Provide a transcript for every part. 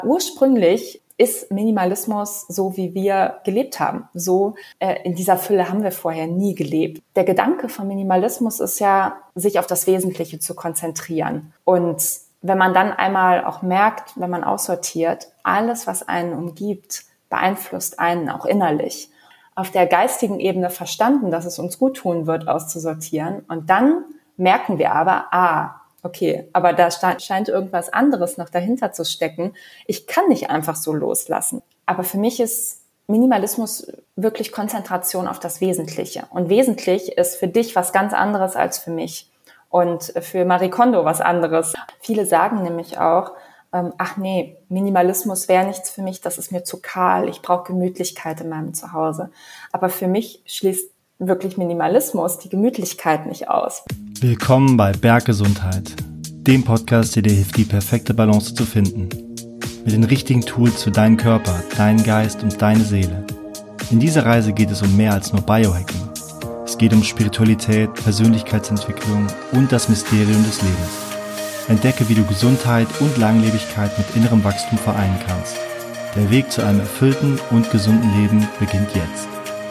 Ursprünglich ist Minimalismus so, wie wir gelebt haben. So in dieser Fülle haben wir vorher nie gelebt. Der Gedanke von Minimalismus ist ja, sich auf das Wesentliche zu konzentrieren. Und wenn man dann einmal auch merkt, wenn man aussortiert, alles, was einen umgibt, beeinflusst einen auch innerlich. Auf der geistigen Ebene verstanden, dass es uns gut tun wird, auszusortieren. Und dann merken wir aber, okay, aber da scheint irgendwas anderes noch dahinter zu stecken. Ich kann nicht einfach so loslassen. Aber für mich ist Minimalismus wirklich Konzentration auf das Wesentliche. Und wesentlich ist für dich was ganz anderes als für mich. Und für Marie Kondo was anderes. Viele sagen nämlich auch, Minimalismus wäre nichts für mich, das ist mir zu kahl, ich brauche Gemütlichkeit in meinem Zuhause. Aber für mich schließt wirklich Minimalismus die Gemütlichkeit nicht aus. Willkommen bei Berggesundheit, dem Podcast, der dir hilft, die perfekte Balance zu finden. Mit den richtigen Tools für deinen Körper, deinen Geist und deine Seele. In dieser Reise geht es um mehr als nur Biohacking. Es geht um Spiritualität, Persönlichkeitsentwicklung und das Mysterium des Lebens. Entdecke, wie du Gesundheit und Langlebigkeit mit innerem Wachstum vereinen kannst. Der Weg zu einem erfüllten und gesunden Leben beginnt jetzt.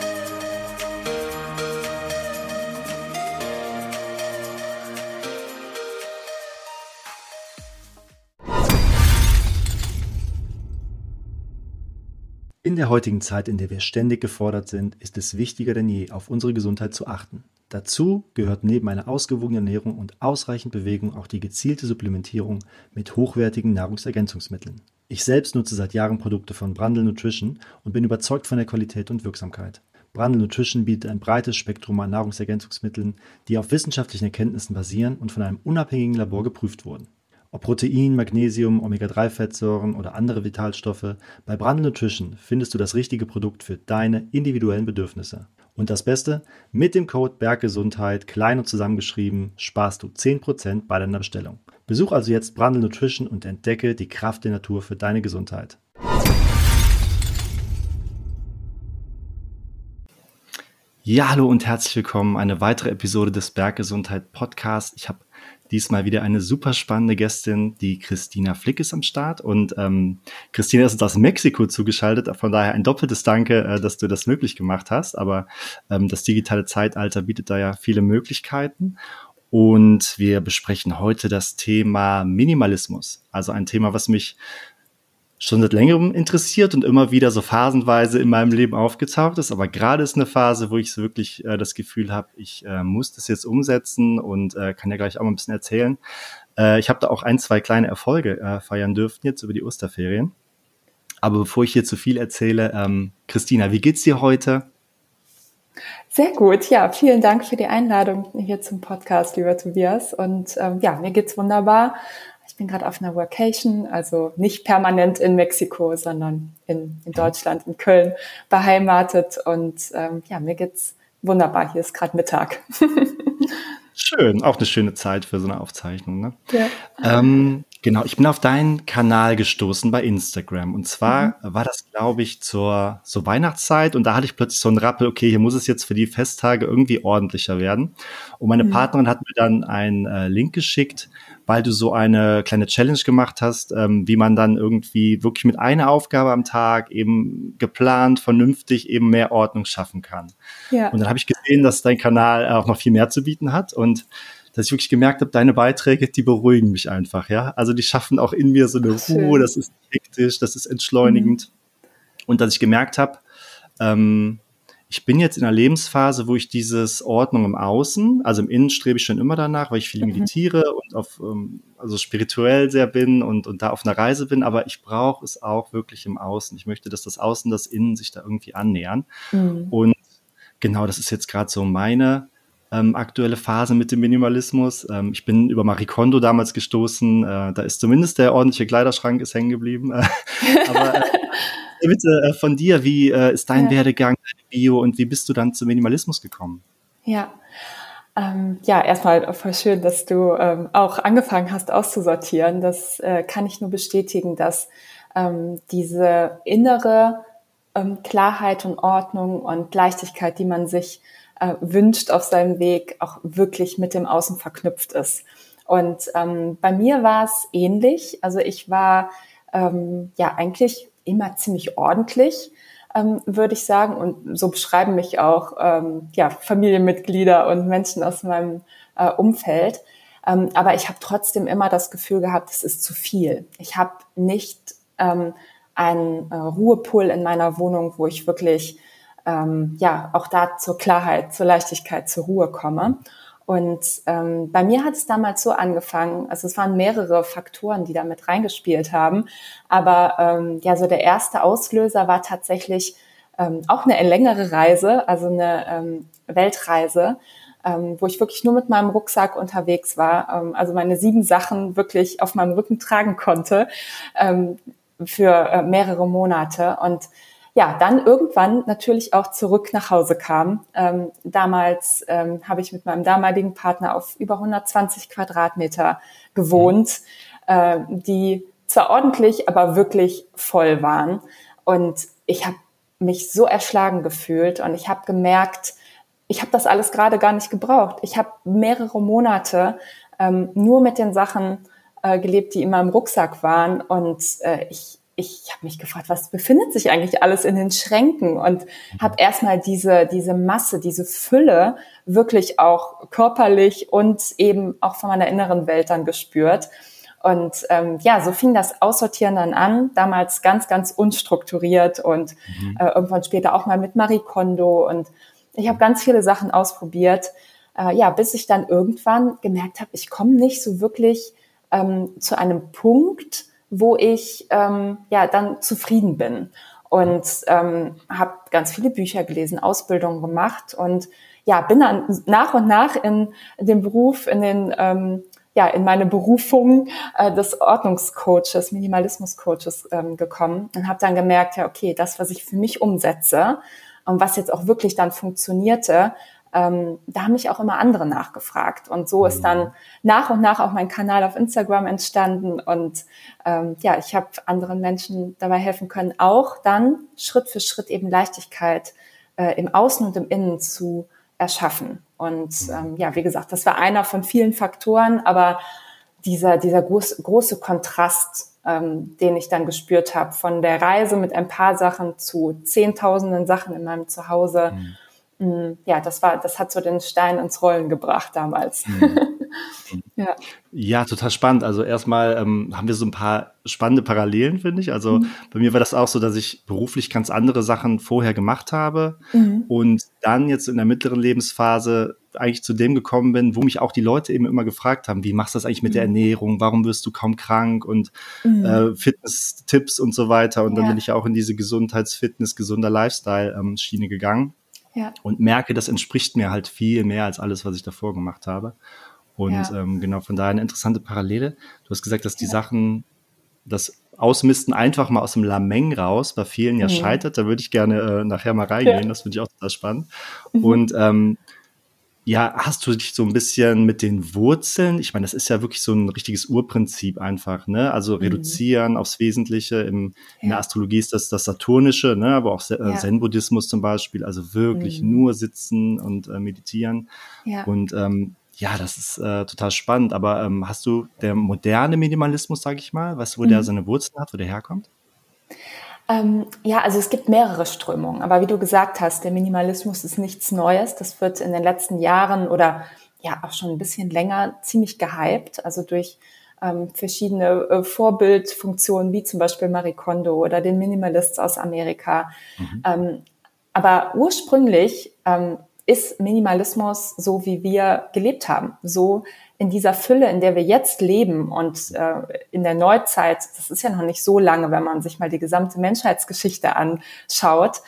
In der heutigen Zeit, in der wir ständig gefordert sind, ist es wichtiger denn je, auf unsere Gesundheit zu achten. Dazu gehört neben einer ausgewogenen Ernährung und ausreichend Bewegung auch die gezielte Supplementierung mit hochwertigen Nahrungsergänzungsmitteln. Ich selbst nutze seit Jahren Produkte von Brandl Nutrition und bin überzeugt von der Qualität und Wirksamkeit. Brandl Nutrition bietet ein breites Spektrum an Nahrungsergänzungsmitteln, die auf wissenschaftlichen Erkenntnissen basieren und von einem unabhängigen Labor geprüft wurden. Ob Protein, Magnesium, Omega-3-Fettsäuren oder andere Vitalstoffe, bei Brandl Nutrition findest du das richtige Produkt für deine individuellen Bedürfnisse. Und das Beste, mit dem Code BERGGESUNDHEIT, klein und zusammengeschrieben, sparst du 10% bei deiner Bestellung. Besuch also jetzt Brandl Nutrition und entdecke die Kraft der Natur für deine Gesundheit. Ja, hallo und herzlich willkommen. Eine weitere Episode des Berggesundheit Podcast. Ich habe diesmal wieder eine super spannende Gästin, die Christina Flick ist am Start. Und Christina ist uns aus Mexiko zugeschaltet. Von daher ein doppeltes Danke, dass du das möglich gemacht hast. Aber das digitale Zeitalter bietet da ja viele Möglichkeiten. Und wir besprechen heute das Thema Minimalismus. Also ein Thema, was mich schon seit längerem interessiert und immer wieder so phasenweise in meinem Leben aufgetaucht ist. Aber gerade ist eine Phase, wo ich so wirklich das Gefühl habe, ich muss das jetzt umsetzen und kann ja gleich auch mal ein bisschen erzählen. Ich habe da auch 1-2 kleine Erfolge feiern dürfen jetzt über die Osterferien. Aber bevor ich hier zu viel erzähle, Christina, wie geht's dir heute? Sehr gut, ja, vielen Dank für die Einladung hier zum Podcast, lieber Tobias. Und mir geht's wunderbar. Ich bin gerade auf einer Workation, also nicht permanent in Mexiko, sondern in Deutschland, in Köln beheimatet. Und mir geht's wunderbar. Hier ist gerade Mittag. Schön, auch eine schöne Zeit für so eine Aufzeichnung, ne? Ja. Genau, ich bin auf deinen Kanal gestoßen bei Instagram. Und zwar war das, glaube ich, zur Weihnachtszeit. Und da hatte ich plötzlich so einen Rappel, okay, hier muss es jetzt für die Festtage irgendwie ordentlicher werden. Und meine Partnerin hat mir dann einen Link geschickt, weil du so eine kleine Challenge gemacht hast, wie man dann irgendwie wirklich mit einer Aufgabe am Tag eben geplant, vernünftig eben mehr Ordnung schaffen kann. Ja. Und dann habe ich gesehen, dass dein Kanal auch noch viel mehr zu bieten hat und dass ich wirklich gemerkt habe, deine Beiträge, die beruhigen mich einfach, ja. Also die schaffen auch in mir so eine Ruhe, das ist hektisch, das ist entschleunigend. Und dass ich gemerkt habe, ich bin jetzt in einer Lebensphase, wo ich dieses Ordnung im Außen, also im Innen strebe ich schon immer danach, weil ich viel meditiere und also spirituell sehr bin und da auf einer Reise bin, aber ich brauche es auch wirklich im Außen. Ich möchte, dass das Außen, das Innen sich da irgendwie annähern. Und genau, das ist jetzt gerade so meine aktuelle Phase mit dem Minimalismus. Ich bin über Marie Kondo damals gestoßen. Da ist zumindest der ordentliche Kleiderschrank ist hängen geblieben. Aber bitte von dir, wie ist dein Werdegang, deine Bio und wie bist du dann zum Minimalismus gekommen? Ja, erstmal voll schön, dass du auch angefangen hast auszusortieren. Das kann ich nur bestätigen, dass diese innere Klarheit und Ordnung und Leichtigkeit, die man sich wünscht auf seinem Weg, auch wirklich mit dem Außen verknüpft ist. Und bei mir war es ähnlich. Also ich war ja eigentlich immer ziemlich ordentlich, würde ich sagen. Und so beschreiben mich auch ja, Familienmitglieder und Menschen aus meinem Umfeld. Aber ich habe trotzdem immer das Gefühl gehabt, es ist zu viel. Ich habe nicht einen Ruhepol in meiner Wohnung, wo ich wirklich ja auch da zur Klarheit, zur Leichtigkeit, zur Ruhe komme. Und bei mir hat es damals so angefangen, also es waren mehrere Faktoren, die da mit reingespielt haben, aber ja, so der erste Auslöser war tatsächlich auch eine längere Reise, also eine Weltreise, wo ich wirklich nur mit meinem Rucksack unterwegs war, also meine 7 Sachen wirklich auf meinem Rücken tragen konnte für mehrere Monate und ja, dann irgendwann natürlich auch zurück nach Hause kam. Damals habe ich mit meinem damaligen Partner auf über 120 Quadratmeter gewohnt, die zwar ordentlich, aber wirklich voll waren. Und ich habe mich so erschlagen gefühlt und ich habe gemerkt, ich habe das alles gerade gar nicht gebraucht. Ich habe mehrere Monate nur mit den Sachen gelebt, die in meinem Rucksack waren und ich habe mich gefragt, was befindet sich eigentlich alles in den Schränken und habe erstmal diese Masse, diese Fülle wirklich auch körperlich und eben auch von meiner inneren Welt dann gespürt. Und ja, so fing das Aussortieren dann an, damals ganz, ganz unstrukturiert und irgendwann später auch mal mit Marie Kondo und ich habe ganz viele Sachen ausprobiert, ja, bis ich dann irgendwann gemerkt habe, ich komme nicht so wirklich zu einem Punkt, wo ich ja dann zufrieden bin und habe ganz viele Bücher gelesen, Ausbildungen gemacht und ja bin dann nach und nach in den Beruf, in den ja in meine Berufung des Ordnungscoaches, Minimalismuscoaches gekommen und habe dann gemerkt, ja okay, das was ich für mich umsetze und was jetzt auch wirklich dann funktionierte, da haben mich auch immer andere nachgefragt. Und so ist dann nach und nach auch mein Kanal auf Instagram entstanden. Und ja, ich habe anderen Menschen dabei helfen können, auch dann Schritt für Schritt eben Leichtigkeit im Außen und im Innen zu erschaffen. Und ja, wie gesagt, das war einer von vielen Faktoren, aber dieser große Kontrast, den ich dann gespürt habe, von der Reise mit ein paar Sachen zu Zehntausenden Sachen in meinem Zuhause, ja, das hat so den Stein ins Rollen gebracht damals. Ja. Ja, total spannend. Also erstmal haben wir so ein paar spannende Parallelen, finde ich. Also bei mir war das auch so, dass ich beruflich ganz andere Sachen vorher gemacht habe und dann jetzt in der mittleren Lebensphase eigentlich zu dem gekommen bin, wo mich auch die Leute eben immer gefragt haben, wie machst du das eigentlich mit der Ernährung? Warum wirst du kaum krank? Und Fitness-Tipps und so weiter. Und dann bin ich ja auch in diese Gesundheits-Fitness, gesunder Lifestyle-Schiene gegangen. Ja. Und merke, das entspricht mir halt viel mehr als alles, was ich davor gemacht habe. Und genau, von daher eine interessante Parallele. Du hast gesagt, dass die Sachen, das Ausmisten einfach mal aus dem Lameng raus, bei vielen ja scheitert. Da würde ich gerne nachher mal reingehen. Das finde ich auch total spannend. Und ja, hast du dich so ein bisschen mit den Wurzeln, ich meine, das ist ja wirklich so ein richtiges Urprinzip einfach, ne? Also reduzieren aufs Wesentliche. In der Astrologie ist das Saturnische, ne? Aber auch Zen-Buddhismus zum Beispiel, also wirklich nur sitzen und meditieren. Ja. Und ja, das ist total spannend. Aber hast du der moderne Minimalismus, sage ich mal, weißt du, wo der seine Wurzeln hat, wo der herkommt? Ja, also es gibt mehrere Strömungen. Aber wie du gesagt hast, der Minimalismus ist nichts Neues. Das wird in den letzten Jahren oder ja auch schon ein bisschen länger ziemlich gehypt. Also durch verschiedene Vorbildfunktionen wie zum Beispiel Marie Kondo oder den Minimalists aus Amerika. Aber ursprünglich ist Minimalismus so, wie wir gelebt haben. So in dieser Fülle, in der wir jetzt leben und in der Neuzeit, das ist ja noch nicht so lange, wenn man sich mal die gesamte Menschheitsgeschichte anschaut,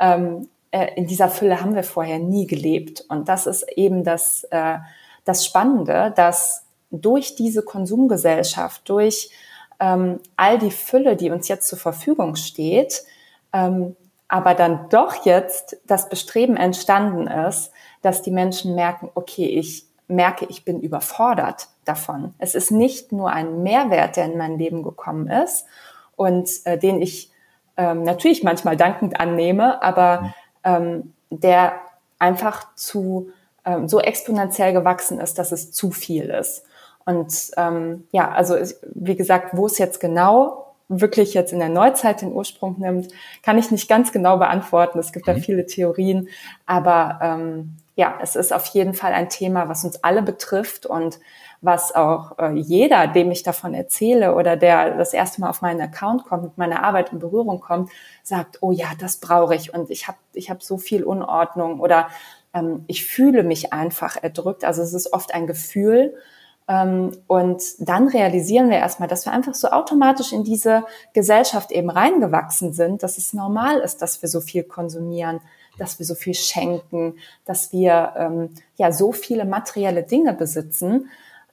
in dieser Fülle haben wir vorher nie gelebt. Und das ist eben das Spannende, dass durch diese Konsumgesellschaft, durch all die Fülle, die uns jetzt zur Verfügung steht, aber dann doch jetzt das Bestreben entstanden ist, dass die Menschen merken, okay, ich bin überfordert davon. Es ist nicht nur ein Mehrwert, der in mein Leben gekommen ist und den ich natürlich manchmal dankend annehme, aber der einfach so exponentiell gewachsen ist, dass es zu viel ist. Und ja, also wie gesagt, wo es jetzt genau wirklich jetzt in der Neuzeit den Ursprung nimmt, kann ich nicht ganz genau beantworten. Es gibt da viele Theorien, aber ja, es ist auf jeden Fall ein Thema, was uns alle betrifft und was auch jeder, dem ich davon erzähle oder der das erste Mal auf meinen Account kommt, mit meiner Arbeit in Berührung kommt, sagt, oh ja, das brauche ich und ich hab so viel Unordnung oder ich fühle mich einfach erdrückt. Also es ist oft ein Gefühl. Und dann realisieren wir erstmal, dass wir einfach so automatisch in diese Gesellschaft eben reingewachsen sind, dass es normal ist, dass wir so viel konsumieren, dass wir so viel schenken, dass wir ja so viele materielle Dinge besitzen,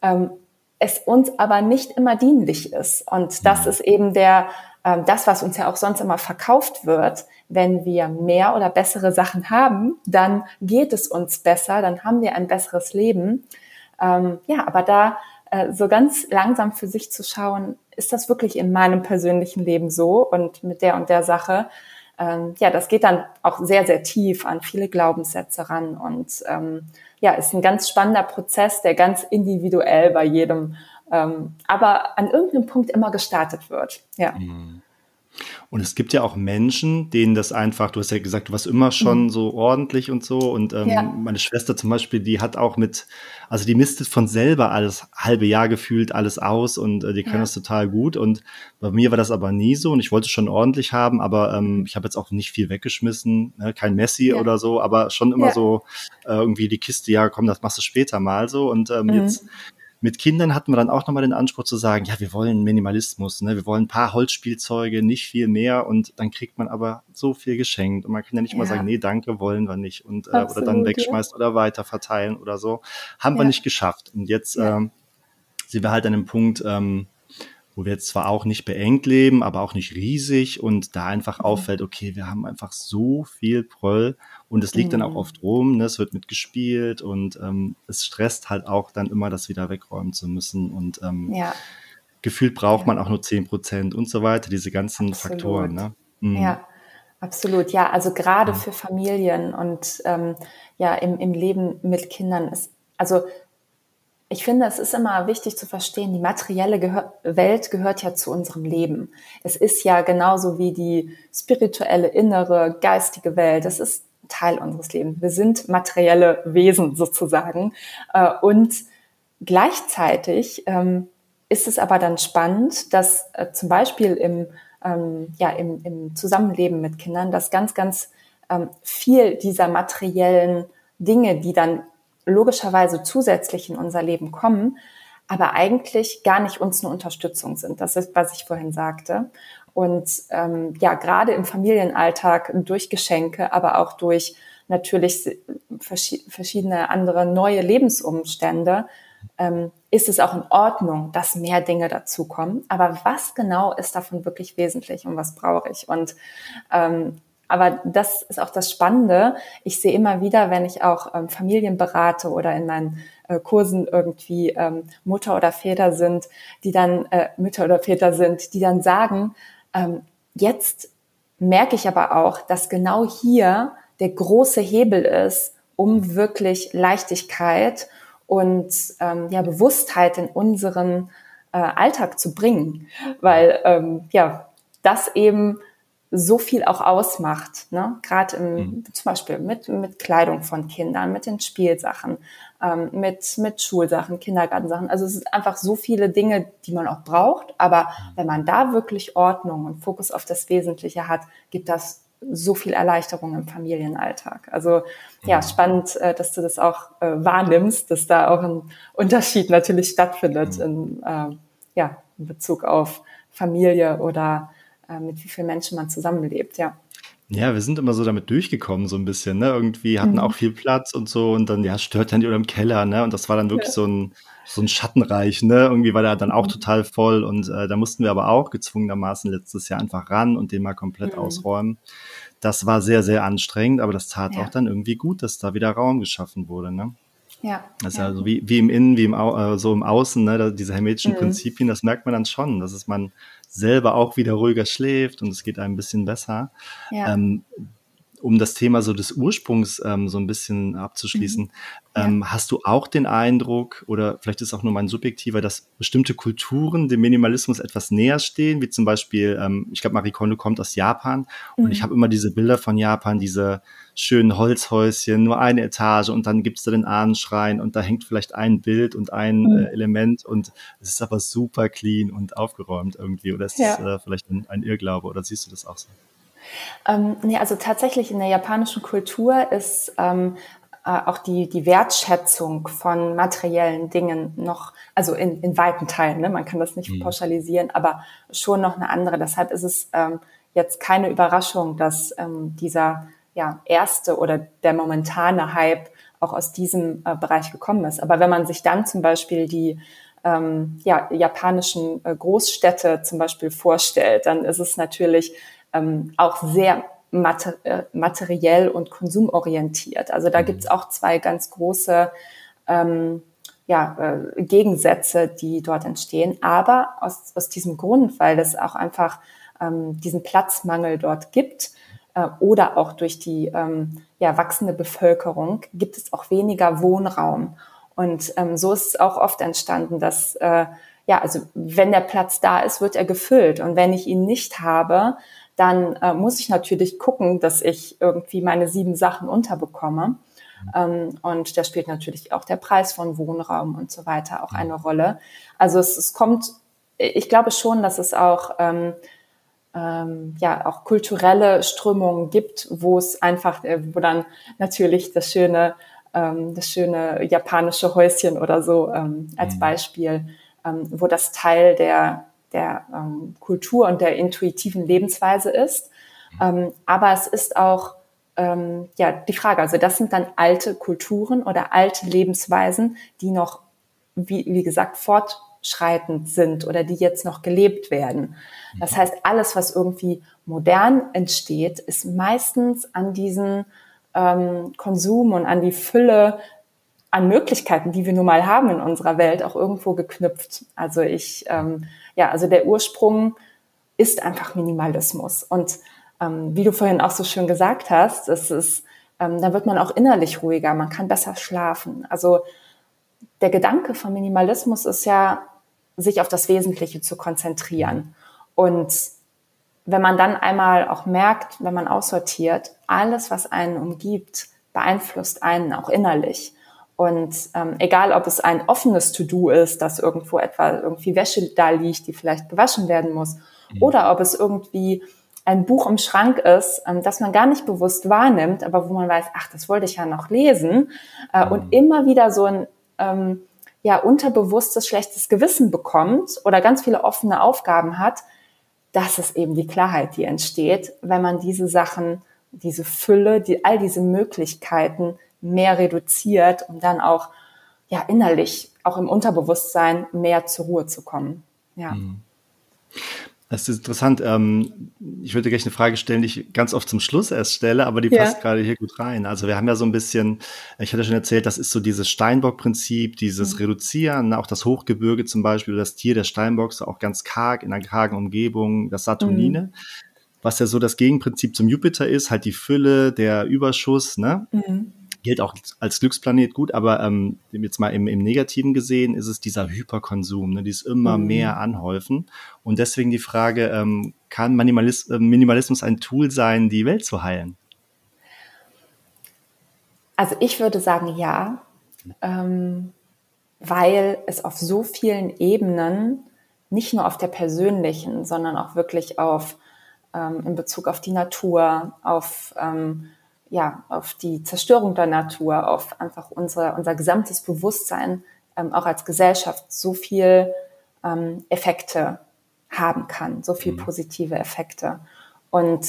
es uns aber nicht immer dienlich ist. Und das ist eben das, was uns ja auch sonst immer verkauft wird. Wenn wir mehr oder bessere Sachen haben, dann geht es uns besser, dann haben wir ein besseres Leben. Ja, aber da so ganz langsam für sich zu schauen, ist das wirklich in meinem persönlichen Leben so und mit der Sache? Ja, das geht dann auch sehr, sehr tief an viele Glaubenssätze ran und ja, ist ein ganz spannender Prozess, der ganz individuell bei jedem, aber an irgendeinem Punkt immer gestartet wird. Ja. Und es gibt ja auch Menschen, denen das einfach, du hast ja gesagt, du warst immer schon so ordentlich und so. Und meine Schwester zum Beispiel, die hat auch also die mistet von selber alles halbe Jahr gefühlt alles aus und die kann das total gut. Und bei mir war das aber nie so und ich wollte schon ordentlich haben, aber ich habe jetzt auch nicht viel weggeschmissen, ne? Kein Messi oder so, aber schon immer so irgendwie die Kiste, ja komm, das machst du später mal so. Und jetzt mit Kindern hatten wir dann auch nochmal den Anspruch zu sagen, ja, wir wollen Minimalismus, ne? Wir wollen ein paar Holzspielzeuge, nicht viel mehr und dann kriegt man aber so viel geschenkt und man kann ja nicht mal sagen, nee, danke, wollen wir nicht und Absolut, oder dann wegschmeißt oder weiter verteilen oder so. Haben wir nicht geschafft und jetzt sind wir halt an dem Punkt, wo wir jetzt zwar auch nicht beengt leben, aber auch nicht riesig und da einfach auffällt, okay, wir haben einfach so viel Pröll und es liegt dann auch oft rum, ne? Es wird mitgespielt und es stresst halt auch dann immer, das wieder wegräumen zu müssen und gefühlt braucht man auch nur 10% und so weiter, diese ganzen Faktoren. Ne? Ja, absolut. Ja, also gerade für Familien und ja im Leben mit Kindern ist, also ich finde, es ist immer wichtig zu verstehen, die materielle Welt gehört ja zu unserem Leben. Es ist ja genauso wie die spirituelle, innere, geistige Welt. Es ist Teil unseres Lebens. Wir sind materielle Wesen sozusagen. Und gleichzeitig ist es aber dann spannend, dass zum Beispiel im Zusammenleben mit Kindern, dass ganz, ganz viel dieser materiellen Dinge, die dann logischerweise zusätzlich in unser Leben kommen, aber eigentlich gar nicht uns eine Unterstützung sind. Das ist, was ich vorhin sagte. Und ja, gerade im Familienalltag durch Geschenke, aber auch durch natürlich verschiedene andere neue Lebensumstände, ist es auch in Ordnung, dass mehr Dinge dazukommen. Aber was genau ist davon wirklich wesentlich und was brauche ich? Und aber das ist auch das Spannende. Ich sehe immer wieder, wenn ich auch Familien berate oder in meinen Kursen irgendwie Mütter oder Väter sind, die dann sagen, jetzt merke ich aber auch, dass genau hier der große Hebel ist, um wirklich Leichtigkeit und ja Bewusstheit in unseren Alltag zu bringen, weil ja das eben so viel auch ausmacht, ne? Gerade zum Beispiel mit Kleidung von Kindern, mit den Spielsachen, mit Schulsachen, Kindergartensachen. Also es ist einfach so viele Dinge, die man auch braucht. Aber wenn man da wirklich Ordnung und Fokus auf das Wesentliche hat, gibt das so viel Erleichterung im Familienalltag. Also ja, spannend, dass du das auch wahrnimmst, dass da auch ein Unterschied natürlich stattfindet in Bezug auf Familie oder mit wie vielen Menschen man zusammenlebt, ja. Ja, wir sind immer so damit durchgekommen, so ein bisschen, ne? Irgendwie hatten auch viel Platz und so und dann, ja, stört ja nicht oder im Keller, ne? Und das war dann wirklich so ein Schattenreich, ne? Irgendwie war der dann auch total voll und da mussten wir aber auch gezwungenermaßen letztes Jahr einfach ran und den mal komplett ausräumen. Das war sehr, sehr anstrengend, aber das tat auch dann irgendwie gut, dass da wieder Raum geschaffen wurde, ne? Ja. Das ist ja so wie im Innen, wie so im Außen, ne? Diese hermetischen Prinzipien, das merkt man dann schon, dass man selber auch wieder ruhiger schläft und es geht einem ein bisschen besser. Ja. um das Thema so des Ursprungs so ein bisschen abzuschließen, hast du auch den Eindruck, oder vielleicht ist es auch nur mein subjektiver, dass bestimmte Kulturen dem Minimalismus etwas näher stehen, wie zum Beispiel, ich glaube, Marie Kondo kommt aus Japan und ich habe immer diese Bilder von Japan, diese schönen Holzhäuschen, nur eine Etage und dann gibt es da den Ahnenschrein und da hängt vielleicht ein Bild und ein Element und es ist aber super clean und aufgeräumt irgendwie, oder ist das vielleicht ein Irrglaube, oder siehst du das auch so? Nee, also tatsächlich in der japanischen Kultur ist auch die Wertschätzung von materiellen Dingen noch, also in weiten Teilen, ne? Man kann das nicht pauschalisieren, aber schon noch eine andere. Deshalb ist es jetzt keine Überraschung, dass dieser erste oder der momentane Hype auch aus diesem Bereich gekommen ist. Aber wenn man sich dann zum Beispiel die japanischen Großstädte zum Beispiel vorstellt, dann ist es natürlich auch sehr materiell und konsumorientiert. Also da gibt's auch zwei ganz große Gegensätze, die dort entstehen. Aber aus diesem Grund, weil es auch einfach diesen Platzmangel dort gibt oder auch durch die wachsende Bevölkerung, gibt es auch weniger Wohnraum. Und so ist es auch oft entstanden, dass also wenn der Platz da ist, wird er gefüllt. Und wenn ich ihn nicht habe, dann muss ich natürlich gucken, dass ich irgendwie meine 7 Sachen unterbekomme. Und da spielt natürlich auch der Preis von Wohnraum und so weiter auch eine Rolle. Also es kommt, ich glaube schon, dass es auch auch kulturelle Strömungen gibt, wo es einfach, wo dann natürlich das schöne japanische Häuschen oder so als Beispiel, wo das Teil der Kultur und der intuitiven Lebensweise ist. Aber es ist auch die Frage, also das sind dann alte Kulturen oder alte Lebensweisen, die noch, wie gesagt, fortschreitend sind oder die jetzt noch gelebt werden. Das heißt, alles, was irgendwie modern entsteht, ist meistens an diesen Konsum und an die Fülle an Möglichkeiten, die wir nun mal haben in unserer Welt, auch irgendwo geknüpft. Also also der Ursprung ist einfach Minimalismus. Und wie du vorhin auch so schön gesagt hast, da wird man auch innerlich ruhiger, man kann besser schlafen. Also der Gedanke vom Minimalismus ist ja, sich auf das Wesentliche zu konzentrieren. Und wenn man dann einmal auch merkt, wenn man aussortiert, alles, was einen umgibt, beeinflusst einen auch innerlich. Und egal, ob es ein offenes To-Do ist, dass irgendwie Wäsche da liegt, die vielleicht gewaschen werden muss, oder ob es irgendwie ein Buch im Schrank ist, das man gar nicht bewusst wahrnimmt, aber wo man weiß, ach, das wollte ich ja noch lesen, und immer wieder so ein unterbewusstes schlechtes Gewissen bekommt oder ganz viele offene Aufgaben hat, das ist eben die Klarheit, die entsteht, wenn man diese Sachen, diese Fülle, all diese Möglichkeiten mehr reduziert, um dann auch innerlich, auch im Unterbewusstsein, mehr zur Ruhe zu kommen. Ja. Das ist interessant. Ich würde gleich eine Frage stellen, die ich ganz oft zum Schluss erst stelle, aber die passt gerade hier gut rein. Also wir haben ja so ein bisschen, ich hatte schon erzählt, das ist so dieses Steinbock-Prinzip, dieses Reduzieren, auch das Hochgebirge zum Beispiel, das Tier der Steinbocks, auch ganz karg, in einer kargen Umgebung, das Saturnine, was ja so das Gegenprinzip zum Jupiter ist, halt die Fülle, der Überschuss, ne? Gilt auch als Glücksplanet gut, aber jetzt mal im Negativen gesehen ist es dieser Hyperkonsum, ne, dieses immer mehr anhäufen. Und deswegen die Frage, kann Minimalismus ein Tool sein, die Welt zu heilen? Also ich würde sagen, ja, weil es auf so vielen Ebenen, nicht nur auf der persönlichen, sondern auch wirklich in Bezug auf die Natur, auf die Zerstörung der Natur, auf einfach unser gesamtes Bewusstsein, auch als Gesellschaft, so viel Effekte haben kann, so viel positive Effekte. Und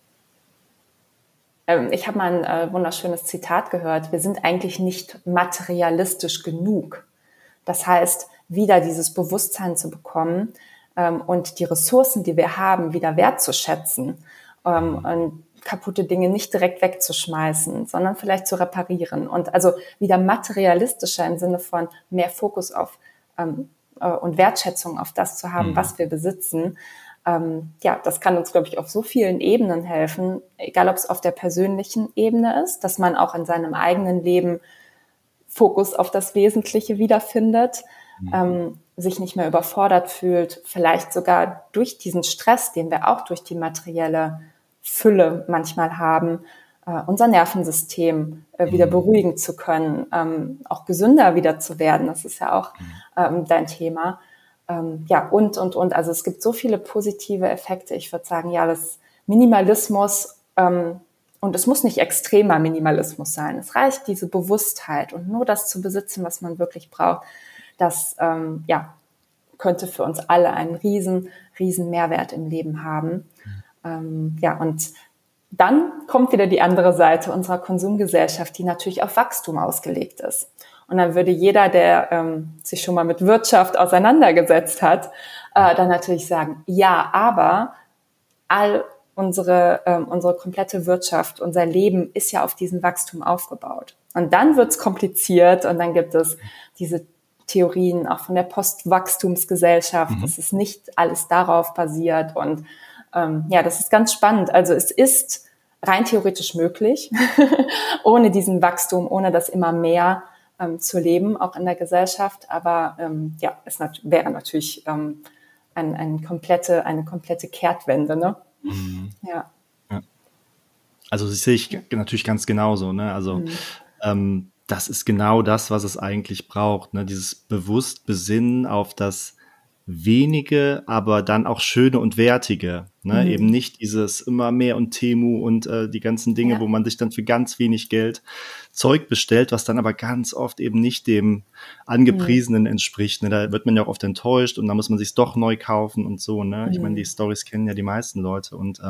ich habe mal ein wunderschönes Zitat gehört: Wir sind eigentlich nicht materialistisch genug. Das heißt, wieder dieses Bewusstsein zu bekommen und die Ressourcen, die wir haben, wieder wertzuschätzen und kaputte Dinge nicht direkt wegzuschmeißen, sondern vielleicht zu reparieren. Und also wieder materialistischer im Sinne von mehr Fokus auf und Wertschätzung auf das zu haben, was wir besitzen. ja, das kann uns, glaube ich, auf so vielen Ebenen helfen, egal ob es auf der persönlichen Ebene ist, dass man auch in seinem eigenen Leben Fokus auf das Wesentliche wiederfindet, sich nicht mehr überfordert fühlt, vielleicht sogar durch diesen Stress, den wir auch durch die materielle Fülle manchmal haben, unser Nervensystem wieder beruhigen zu können, auch gesünder wieder zu werden. Das ist ja auch dein Thema. Ja, und. Also es gibt so viele positive Effekte. Ich würde sagen, ja, das Minimalismus, und es muss nicht extremer Minimalismus sein. Es reicht diese Bewusstheit und nur das zu besitzen, was man wirklich braucht. Das ja, könnte für uns alle einen riesen Mehrwert im Leben haben. Ja, und dann kommt wieder die andere Seite unserer Konsumgesellschaft, die natürlich auf Wachstum ausgelegt ist. Und dann würde jeder, der sich schon mal mit Wirtschaft auseinandergesetzt hat, dann natürlich sagen, ja, aber all unsere komplette Wirtschaft, unser Leben ist ja auf diesem Wachstum aufgebaut. Und dann wird's kompliziert und dann gibt es diese Theorien auch von der Postwachstumsgesellschaft, dass es nicht alles darauf basiert. Und ja, das ist ganz spannend. Also es ist rein theoretisch möglich, ohne diesen Wachstum, ohne das immer mehr zu leben, auch in der Gesellschaft. Aber ja, es wäre natürlich eine komplette Kehrtwende, ne? Ja. Ja. Also das sehe ich natürlich ganz genauso, ne? Also das ist genau das, was es eigentlich braucht, ne? Dieses bewusst Besinnen auf das Wenige, aber dann auch Schöne und Wertige, ne? Eben nicht dieses immer mehr und Temu und die ganzen Dinge, wo man sich dann für ganz wenig Geld Zeug bestellt, was dann aber ganz oft eben nicht dem Angepriesenen entspricht, ne? Da wird man ja auch oft enttäuscht und dann muss man sich doch neu kaufen und so, ne? Ich meine, die Storys kennen ja die meisten Leute und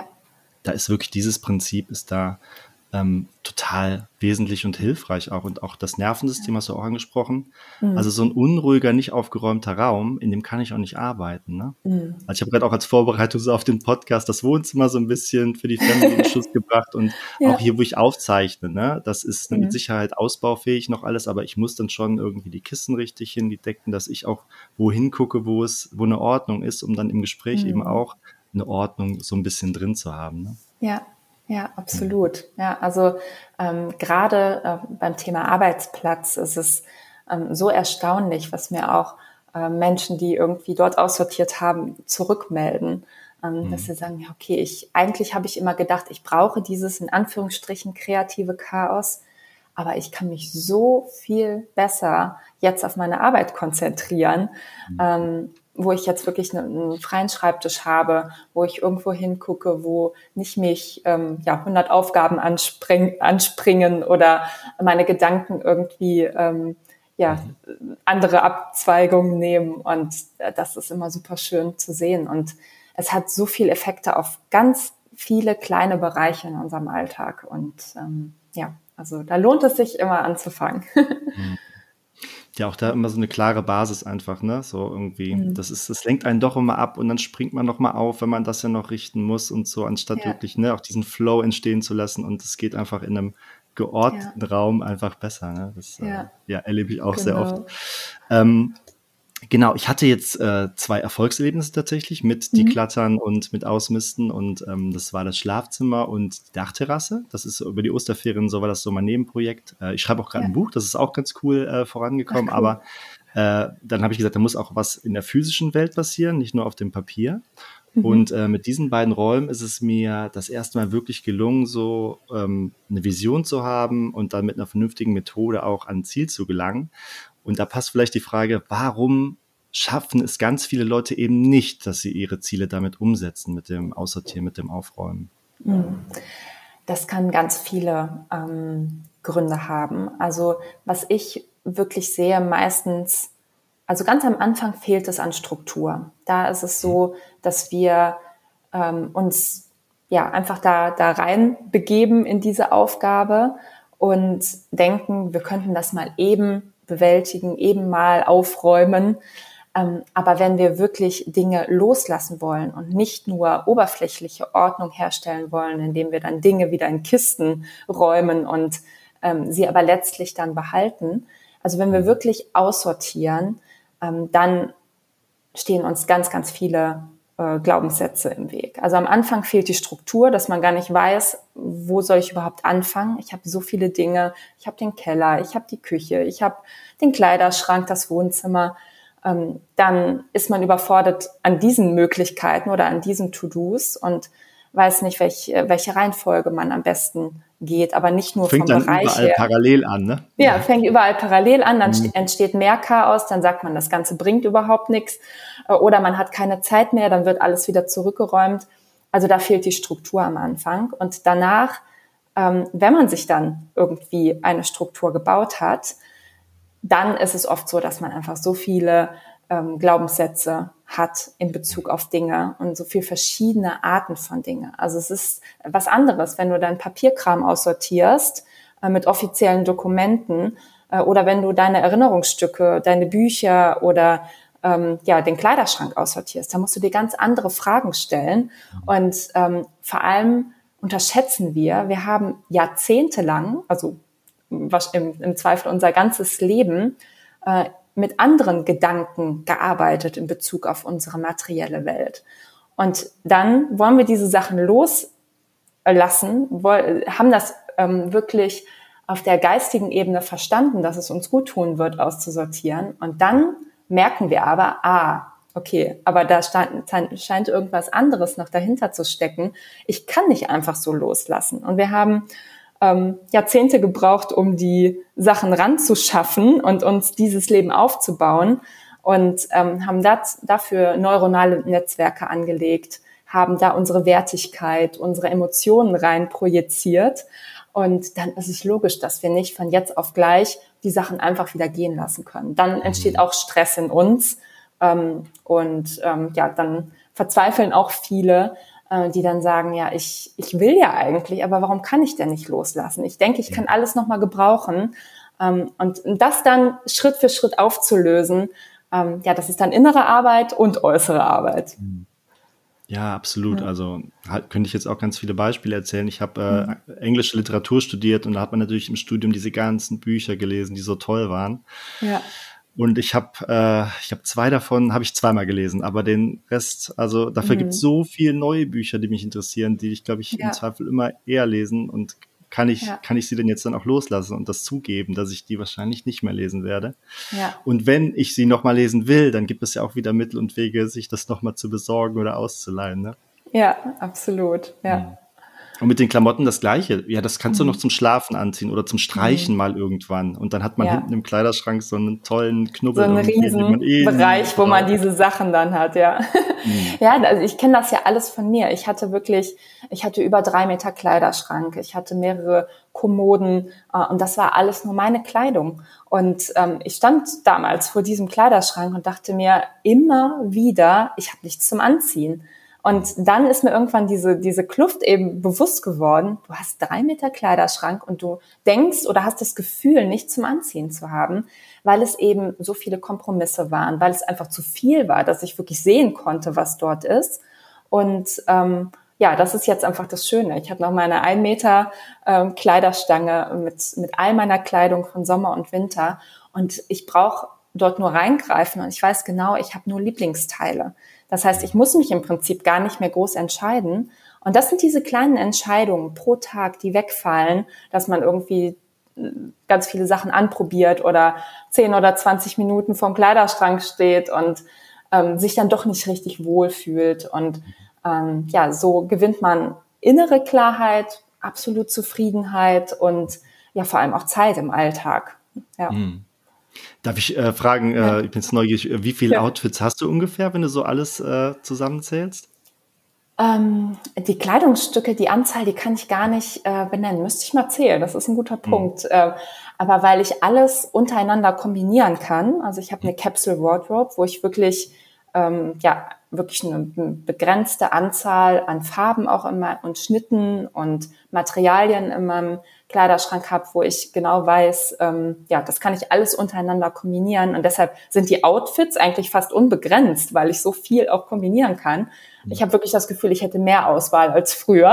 da ist wirklich dieses Prinzip ist da total wesentlich und hilfreich auch. Und auch das Nervensystem hast du auch angesprochen. Also so ein unruhiger, nicht aufgeräumter Raum, in dem kann ich auch nicht arbeiten. Ne? Also ich habe gerade auch als Vorbereitung so auf den Podcast das Wohnzimmer so ein bisschen für die Family in Schuss gebracht und auch hier, wo ich aufzeichne, ne? Das ist mit Sicherheit ausbaufähig noch alles, aber ich muss dann schon irgendwie die Kissen richtig hin, die Decken, dass ich auch wohin gucke, wo eine Ordnung ist, um dann im Gespräch eben auch eine Ordnung so ein bisschen drin zu haben. Ne? Ja, absolut. Ja, also gerade beim Thema Arbeitsplatz ist es so erstaunlich, was mir auch Menschen, die irgendwie dort aussortiert haben, zurückmelden, dass sie sagen, ja, okay, eigentlich habe ich immer gedacht, ich brauche dieses in Anführungsstrichen kreative Chaos, aber ich kann mich so viel besser jetzt auf meine Arbeit konzentrieren, wo ich jetzt wirklich einen freien Schreibtisch habe, wo ich irgendwo hingucke, wo nicht mich 100 Aufgaben anspringen oder meine Gedanken irgendwie andere Abzweigungen nehmen. Und das ist immer super schön zu sehen. Und es hat so viele Effekte auf ganz viele kleine Bereiche in unserem Alltag. Und also da lohnt es sich immer anzufangen. Ja, auch da immer so eine klare Basis einfach, ne? So irgendwie. Das lenkt einen doch immer ab und dann springt man noch mal auf, wenn man das ja noch richten muss und so, anstatt wirklich, ne, auch diesen Flow entstehen zu lassen. Und es geht einfach in einem geordneten Raum einfach besser. Ne? Das erlebe ich auch sehr oft. Genau, ich hatte jetzt 2 Erfolgserlebnisse tatsächlich mit Deklattern und mit Ausmisten und das war das Schlafzimmer und die Dachterrasse. Das ist über die Osterferien, so war das so mein Nebenprojekt. Ich schreibe auch gerade ein Buch, das ist auch ganz cool vorangekommen, aber dann habe ich gesagt, da muss auch was in der physischen Welt passieren, nicht nur auf dem Papier. Und mit diesen beiden Räumen ist es mir das erste Mal wirklich gelungen, so eine Vision zu haben und dann mit einer vernünftigen Methode auch ans Ziel zu gelangen. Und da passt vielleicht die Frage, warum schaffen es ganz viele Leute eben nicht, dass sie ihre Ziele damit umsetzen, mit dem Aussortieren, mit dem Aufräumen? Das kann ganz viele Gründe haben. Also was ich wirklich sehe, meistens, also ganz am Anfang fehlt es an Struktur. Da ist es so, dass wir uns einfach da rein begeben in diese Aufgabe und denken, wir könnten das mal eben bewältigen, eben mal aufräumen. Aber wenn wir wirklich Dinge loslassen wollen und nicht nur oberflächliche Ordnung herstellen wollen, indem wir dann Dinge wieder in Kisten räumen und sie aber letztlich dann behalten, also wenn wir wirklich aussortieren, dann stehen uns ganz, ganz viele Glaubenssätze im Weg. Also am Anfang fehlt die Struktur, dass man gar nicht weiß, wo soll ich überhaupt anfangen. Ich habe so viele Dinge. Ich habe den Keller, ich habe die Küche, ich habe den Kleiderschrank, das Wohnzimmer. Dann ist man überfordert an diesen Möglichkeiten oder an diesen To-Dos und weiß nicht, welche Reihenfolge man am besten geht, aber nicht nur vom Bereich her. Fängt dann überall parallel an, ne? Ja, fängt überall parallel an, dann entsteht mehr Chaos, dann sagt man, das Ganze bringt überhaupt nichts oder man hat keine Zeit mehr, dann wird alles wieder zurückgeräumt. Also da fehlt die Struktur am Anfang und danach, wenn man sich dann irgendwie eine Struktur gebaut hat, dann ist es oft so, dass man einfach so viele Glaubenssätze hat in Bezug auf Dinge und so viel verschiedene Arten von Dingen. Also es ist was anderes, wenn du deinen Papierkram aussortierst mit offiziellen Dokumenten oder wenn du deine Erinnerungsstücke, deine Bücher oder den Kleiderschrank aussortierst. Da musst du dir ganz andere Fragen stellen und vor allem unterschätzen wir haben jahrzehntelang, also im Zweifel unser ganzes Leben, mit anderen Gedanken gearbeitet in Bezug auf unsere materielle Welt. Und dann wollen wir diese Sachen loslassen, haben das wirklich auf der geistigen Ebene verstanden, dass es uns gut tun wird, auszusortieren. Und dann merken wir aber, okay, aber da scheint irgendwas anderes noch dahinter zu stecken. Ich kann nicht einfach so loslassen. Und wir haben Jahrzehnte gebraucht, um die Sachen ranzuschaffen und uns dieses Leben aufzubauen und haben dafür neuronale Netzwerke angelegt, haben da unsere Wertigkeit, unsere Emotionen rein projiziert und dann ist es logisch, dass wir nicht von jetzt auf gleich die Sachen einfach wieder gehen lassen können. Dann entsteht auch Stress in uns dann verzweifeln auch viele, die dann sagen, ja, ich will ja eigentlich, aber warum kann ich denn nicht loslassen? Ich denke, ich kann alles nochmal gebrauchen. Und das dann Schritt für Schritt aufzulösen, das ist dann innere Arbeit und äußere Arbeit. Ja, absolut. Also könnte ich jetzt auch ganz viele Beispiele erzählen. Ich habe englische Literatur studiert und da hat man natürlich im Studium diese ganzen Bücher gelesen, die so toll waren. Ja. Und ich habe 2 davon, habe ich zweimal gelesen, aber den Rest, also dafür gibt es so viele neue Bücher, die mich interessieren, die ich, glaube ich, im Zweifel immer eher lesen und kann ich sie denn jetzt dann auch loslassen und das zugeben, dass ich die wahrscheinlich nicht mehr lesen werde. Ja. Und wenn ich sie nochmal lesen will, dann gibt es ja auch wieder Mittel und Wege, sich das nochmal zu besorgen oder auszuleihen. Ne? Ja, absolut, ja. Und mit den Klamotten das Gleiche. Ja, das kannst du noch zum Schlafen anziehen oder zum Streichen mal irgendwann. Und dann hat man hinten im Kleiderschrank so einen tollen Knubbel. So einen riesen Bereich, wo man diese Sachen dann hat, ja. Ja, also ich kenne das ja alles von mir. Ich hatte über 3 Meter Kleiderschrank. Ich hatte mehrere Kommoden und das war alles nur meine Kleidung. Und ich stand damals vor diesem Kleiderschrank und dachte mir immer wieder, ich habe nichts zum Anziehen. Und dann ist mir irgendwann diese Kluft eben bewusst geworden. Du hast 3 Meter Kleiderschrank und du denkst oder hast das Gefühl, nichts zum Anziehen zu haben, weil es eben so viele Kompromisse waren, weil es einfach zu viel war, dass ich wirklich sehen konnte, was dort ist. Und das ist jetzt einfach das Schöne. Ich habe noch meine 1 Meter Kleiderstange mit all meiner Kleidung von Sommer und Winter. Und ich brauche dort nur reingreifen und ich weiß genau, ich habe nur Lieblingsteile. Das heißt, ich muss mich im Prinzip gar nicht mehr groß entscheiden. Und das sind diese kleinen Entscheidungen pro Tag, die wegfallen, dass man irgendwie ganz viele Sachen anprobiert oder 10 oder 20 Minuten vorm Kleiderschrank steht und sich dann doch nicht richtig wohlfühlt. Und so gewinnt man innere Klarheit, absolut Zufriedenheit und vor allem auch Zeit im Alltag. Ja. Darf ich fragen, ich bin jetzt neugierig, wie viele Outfits hast du ungefähr, wenn du so alles zusammenzählst? Die Kleidungsstücke, die Anzahl, die kann ich gar nicht benennen. Müsste ich mal zählen, das ist ein guter Punkt. Aber weil ich alles untereinander kombinieren kann, also ich habe eine Capsule Wardrobe, wo ich wirklich wirklich eine begrenzte Anzahl an Farben auch immer und Schnitten und Materialien in meinem Kleiderschrank habe, wo ich genau weiß, das kann ich alles untereinander kombinieren und deshalb sind die Outfits eigentlich fast unbegrenzt, weil ich so viel auch kombinieren kann. Ich habe wirklich das Gefühl, ich hätte mehr Auswahl als früher,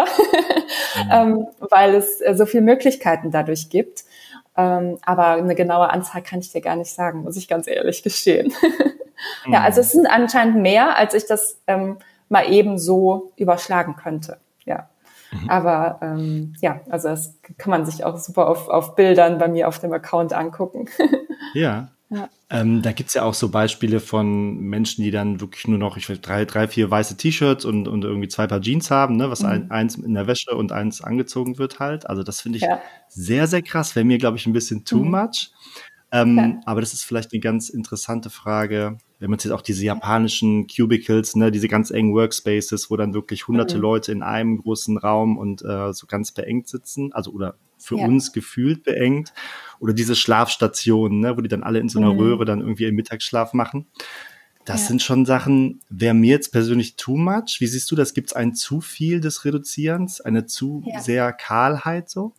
weil es so viele Möglichkeiten dadurch gibt. Aber eine genaue Anzahl kann ich dir gar nicht sagen, muss ich ganz ehrlich gestehen. Ja, also es sind anscheinend mehr, als ich das mal eben so überschlagen könnte. Ja. Aber also das kann man sich auch super auf Bildern bei mir auf dem Account angucken. Ja. Ja. Da gibt's ja auch so Beispiele von Menschen, die dann wirklich nur noch, ich weiß, drei, vier weiße T-Shirts und irgendwie 2 Paar Jeans haben, ne, was eins in der Wäsche und eins angezogen wird halt. Also das finde ich sehr, sehr krass. Wäre mir, glaube ich, ein bisschen too much. Aber das ist vielleicht eine ganz interessante Frage, wenn man jetzt auch diese japanischen Cubicles, ne, diese ganz engen Workspaces, wo dann wirklich hunderte Leute in einem großen Raum und so ganz beengt sitzen, also oder für uns gefühlt beengt, oder diese Schlafstationen, ne, wo die dann alle in so einer Röhre dann irgendwie ihren Mittagsschlaf machen. Das sind schon Sachen, wäre mir jetzt persönlich too much. Wie siehst du das? Gibt es ein zu viel des Reduzierens, eine zu sehr Kahlheit so?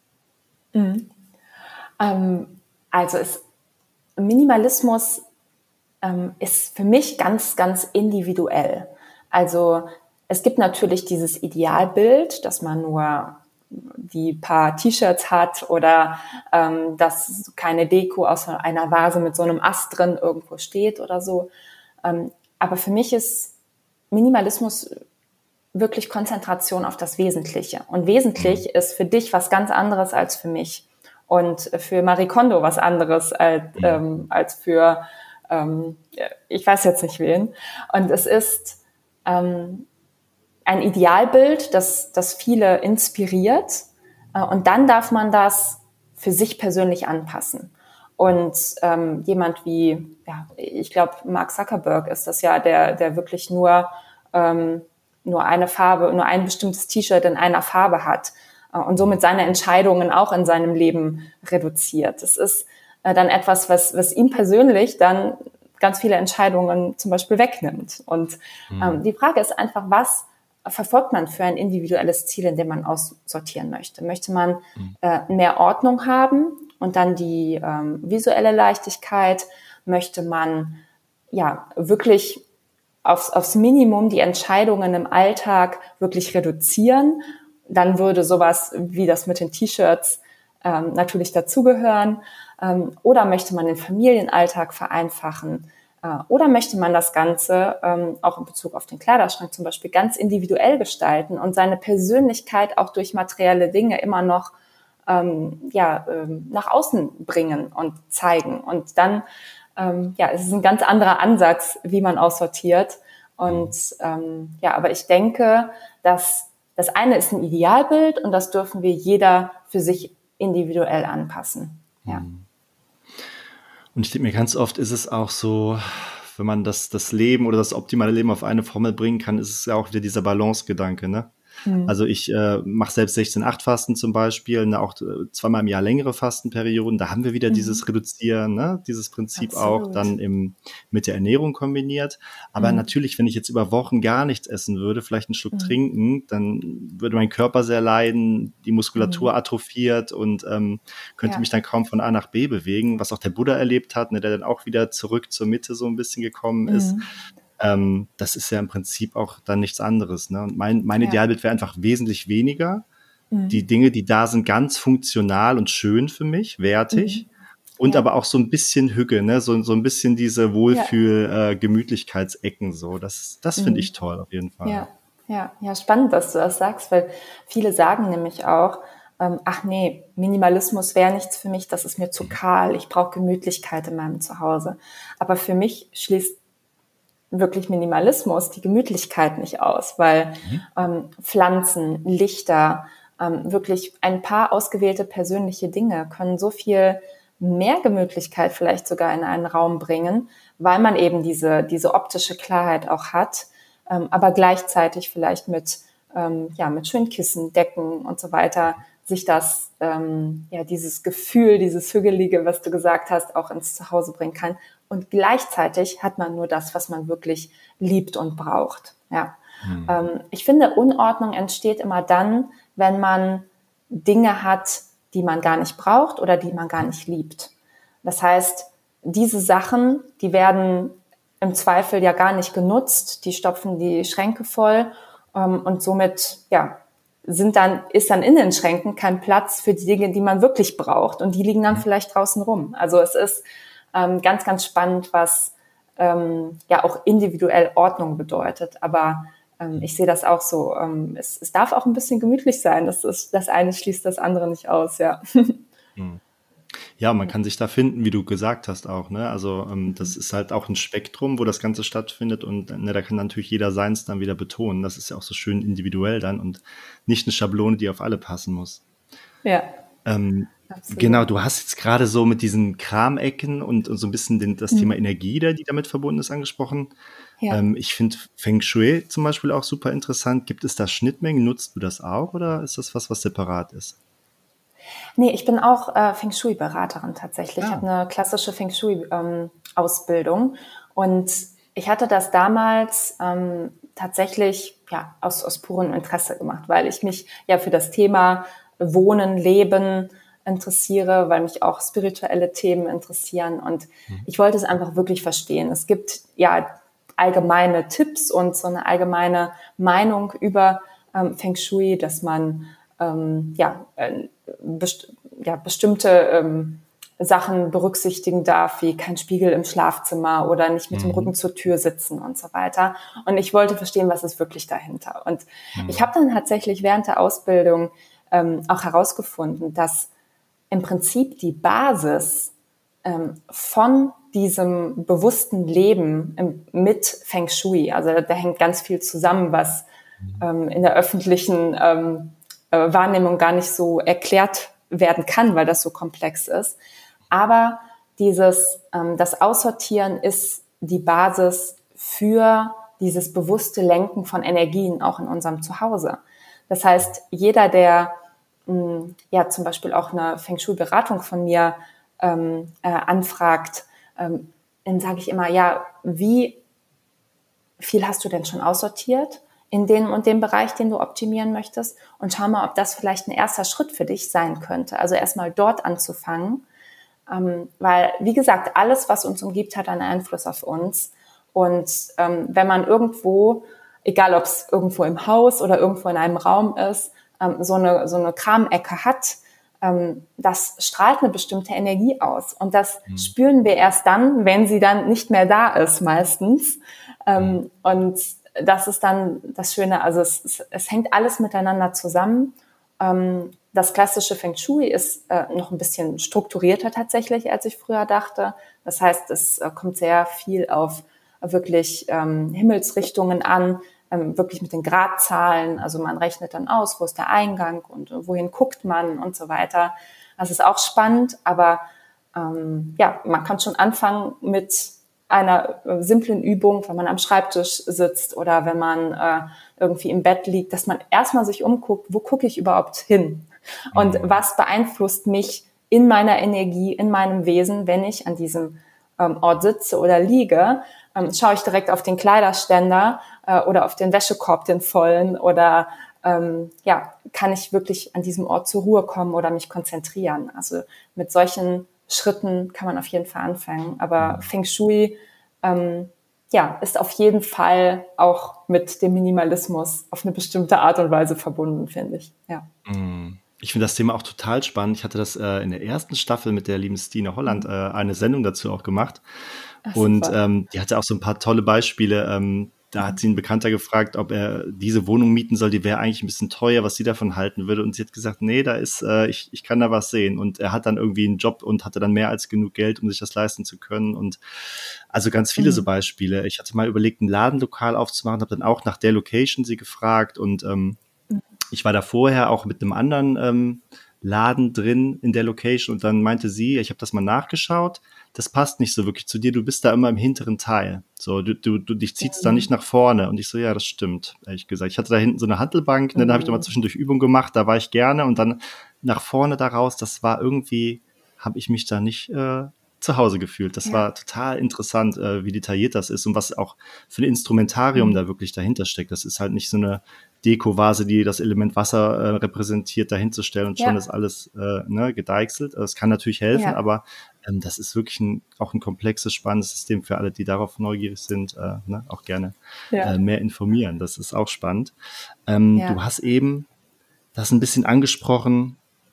Also Minimalismus ist für mich ganz, ganz individuell. Also es gibt natürlich dieses Idealbild, dass man nur die paar T-Shirts hat oder dass keine Deko aus einer Vase mit so einem Ast drin irgendwo steht oder so. Aber für mich ist Minimalismus wirklich Konzentration auf das Wesentliche. Und wesentlich ist für dich was ganz anderes als für mich. Und für Marie Kondo was anderes als für, ich weiß jetzt nicht wen. Und es ist ein Idealbild, das viele inspiriert. Und dann darf man das für sich persönlich anpassen. Und jemand wie, ich glaube, Mark Zuckerberg ist das ja, der wirklich nur eine Farbe, nur ein bestimmtes T-Shirt in einer Farbe hat und somit seine Entscheidungen auch in seinem Leben reduziert. Das ist dann etwas, was ihm persönlich dann ganz viele Entscheidungen zum Beispiel wegnimmt. Und die Frage ist einfach, was verfolgt man für ein individuelles Ziel, in dem man aussortieren möchte? Möchte man mehr Ordnung haben und dann die visuelle Leichtigkeit? Möchte man wirklich aufs Minimum die Entscheidungen im Alltag wirklich reduzieren? Dann würde sowas wie das mit den T-Shirts natürlich dazugehören. Oder möchte man den Familienalltag vereinfachen? Oder möchte man das Ganze auch in Bezug auf den Kleiderschrank zum Beispiel ganz individuell gestalten und seine Persönlichkeit auch durch materielle Dinge immer noch nach außen bringen und zeigen? Und dann es ist ein ganz anderer Ansatz, wie man aussortiert. Und aber ich denke, dass das eine ist ein Idealbild und das dürfen wir jeder für sich individuell anpassen. Ja. Und ich denke mir, ganz oft ist es auch so, wenn man das Leben oder das optimale Leben auf eine Formel bringen kann, ist es ja auch wieder dieser Balance-Gedanke, ne? Also ich mache selbst 16-8-Fasten zum Beispiel, ne, auch 2-mal im Jahr längere Fastenperioden. Da haben wir wieder dieses Reduzieren, ne, dieses Prinzip auch dann mit der Ernährung kombiniert. Aber natürlich, wenn ich jetzt über Wochen gar nichts essen würde, vielleicht einen Schluck trinken, dann würde mein Körper sehr leiden, die Muskulatur atrophiert und könnte mich dann kaum von A nach B bewegen, was auch der Buddha erlebt hat, ne, der dann auch wieder zurück zur Mitte so ein bisschen gekommen ist. Das ist ja im Prinzip auch dann nichts anderes. Ne? Und mein Idealbild wäre einfach wesentlich weniger. Die Dinge, die da sind, ganz funktional und schön für mich, wertig. Und aber auch so ein bisschen Hüge, ne? So ein bisschen diese Wohlfühl-Gemütlichkeitsecken. So. Das finde ich toll auf jeden Fall. Ja, spannend, dass du das sagst, weil viele sagen nämlich auch, ach nee, Minimalismus wäre nichts für mich, das ist mir zu kahl, ich brauche Gemütlichkeit in meinem Zuhause. Aber für mich schließt wirklich Minimalismus die Gemütlichkeit nicht aus, weil Pflanzen, Lichter, wirklich ein paar ausgewählte persönliche Dinge können so viel mehr Gemütlichkeit vielleicht sogar in einen Raum bringen, weil man eben diese optische Klarheit auch hat, aber gleichzeitig vielleicht mit schönen Kissen, Decken und so weiter sich das, dieses Gefühl, dieses Hügelige, was du gesagt hast, auch ins Zuhause bringen kann. Und gleichzeitig hat man nur das, was man wirklich liebt und braucht. Ja. Ich finde, Unordnung entsteht immer dann, wenn man Dinge hat, die man gar nicht braucht oder die man gar nicht liebt. Das heißt, diese Sachen, die werden im Zweifel ja gar nicht genutzt, die stopfen die Schränke voll und somit ist dann in den Schränken kein Platz für die Dinge, die man wirklich braucht und die liegen dann vielleicht draußen rum. Also es ist ganz, ganz spannend, was auch individuell Ordnung bedeutet. Aber Ich sehe das auch so. Es darf auch ein bisschen gemütlich sein. Das eine schließt das andere nicht aus, ja. Hm. Ja, man kann sich da finden, wie du gesagt hast auch, ne? Also das ist halt auch ein Spektrum, wo das Ganze stattfindet und ne, da kann natürlich jeder seins dann wieder betonen. Das ist ja auch so schön individuell dann und nicht eine Schablone, die auf alle passen muss. Ja, Ähm, absolut. genau, du hast jetzt gerade so mit diesen Kramecken und so ein bisschen das Thema Energie, die damit verbunden ist, angesprochen. Ja. Ich finde Feng Shui zum Beispiel auch super interessant. Gibt es da Schnittmengen? Nutzt du das auch oder ist das was separat ist? Nee, ich bin auch Feng Shui-Beraterin tatsächlich. Ich Ja. habe eine klassische Feng Shui-Ausbildung und ich hatte das damals tatsächlich ja aus purem Interesse gemacht, weil ich mich ja für das Thema Wohnen, Leben interessiere, weil mich auch spirituelle Themen interessieren und ich wollte es einfach wirklich verstehen. Es gibt ja allgemeine Tipps und so eine allgemeine Meinung über Feng Shui, dass man bestimmte Sachen berücksichtigen darf, wie kein Spiegel im Schlafzimmer oder nicht mit dem Rücken zur Tür sitzen und so weiter. Und ich wollte verstehen, was ist wirklich dahinter. Und ich habe dann tatsächlich während der Ausbildung auch herausgefunden, dass im Prinzip die Basis von diesem bewussten Leben mit Feng Shui, also da hängt ganz viel zusammen, was in der öffentlichen Wahrnehmung gar nicht so erklärt werden kann, weil das so komplex ist. Aber das Aussortieren ist die Basis für dieses bewusste Lenken von Energien auch in unserem Zuhause. Das heißt, jeder, der zum Beispiel auch eine Feng Shui-Beratung von mir anfragt, dann sage ich immer, ja, wie viel hast du denn schon aussortiert in dem und dem Bereich, den du optimieren möchtest? Und schau mal, ob das vielleicht ein erster Schritt für dich sein könnte. Also erstmal dort anzufangen, weil, wie gesagt, alles, was uns umgibt, hat einen Einfluss auf uns. Und wenn man irgendwo, egal ob es irgendwo im Haus oder irgendwo in einem Raum ist, so eine Kramecke hat, das strahlt eine bestimmte Energie aus. Und das spüren wir erst dann, wenn sie dann nicht mehr da ist, meistens. Und das ist dann das Schöne. Also es hängt alles miteinander zusammen. Das klassische Feng Shui ist noch ein bisschen strukturierter tatsächlich, als ich früher dachte. Das heißt, es kommt sehr viel auf wirklich Himmelsrichtungen an, wirklich mit den Gradzahlen. Also man rechnet dann aus, wo ist der Eingang und wohin guckt man und so weiter. Das ist auch spannend, aber man kann schon anfangen mit einer simplen Übung, wenn man am Schreibtisch sitzt oder wenn man irgendwie im Bett liegt, dass man erstmal sich umguckt, wo gucke ich überhaupt hin? Und was beeinflusst mich in meiner Energie, in meinem Wesen, wenn ich an diesem Ort sitze oder liege? Schaue ich direkt auf den Kleiderständer oder auf den Wäschekorb, den vollen, oder kann ich wirklich an diesem Ort zur Ruhe kommen oder mich konzentrieren? Also mit solchen Schritten kann man auf jeden Fall anfangen. Aber Feng Shui ist auf jeden Fall auch mit dem Minimalismus auf eine bestimmte Art und Weise verbunden, finde ich. Ja. Ich finde das Thema auch total spannend. Ich hatte das in der ersten Staffel mit der lieben Stine Holland eine Sendung dazu auch gemacht. Ach, und super. Die hatte auch so ein paar tolle Beispiele. Da hat sie einen Bekannter gefragt, ob er diese Wohnung mieten soll. Die wäre eigentlich ein bisschen teuer, was sie davon halten würde. Und sie hat gesagt, nee, da ist, ich kann da was sehen. Und er hat dann irgendwie einen Job und hatte dann mehr als genug Geld, um sich das leisten zu können. Und also ganz viele so Beispiele. Ich hatte mal überlegt, ein Ladenlokal aufzumachen, habe dann auch nach der Location sie gefragt. Und ich war da vorher auch mit einem anderen Laden drin in der Location. Und dann meinte sie, ich habe das mal nachgeschaut, das passt nicht so wirklich zu dir, du bist da immer im hinteren Teil. So, du dich zieht's da nicht nach vorne. Und ich so, ja, das stimmt, ehrlich gesagt. Ich hatte da hinten so eine Hantelbank, ne, da habe ich da mal zwischendurch Übungen gemacht, da war ich gerne. Und dann nach vorne daraus, das war irgendwie, habe ich mich da nicht zu Hause gefühlt. Das war total interessant, wie detailliert das ist und was auch für ein Instrumentarium da wirklich dahinter steckt. Das ist halt nicht so eine Deko-Vase, die das Element Wasser repräsentiert, dahinzustellen und schon ist alles gedeichselt. Das kann natürlich helfen, aber das ist wirklich auch ein komplexes, spannendes System für alle, die darauf neugierig sind, auch gerne mehr informieren. Das ist auch spannend. Du hast eben das ein bisschen angesprochen,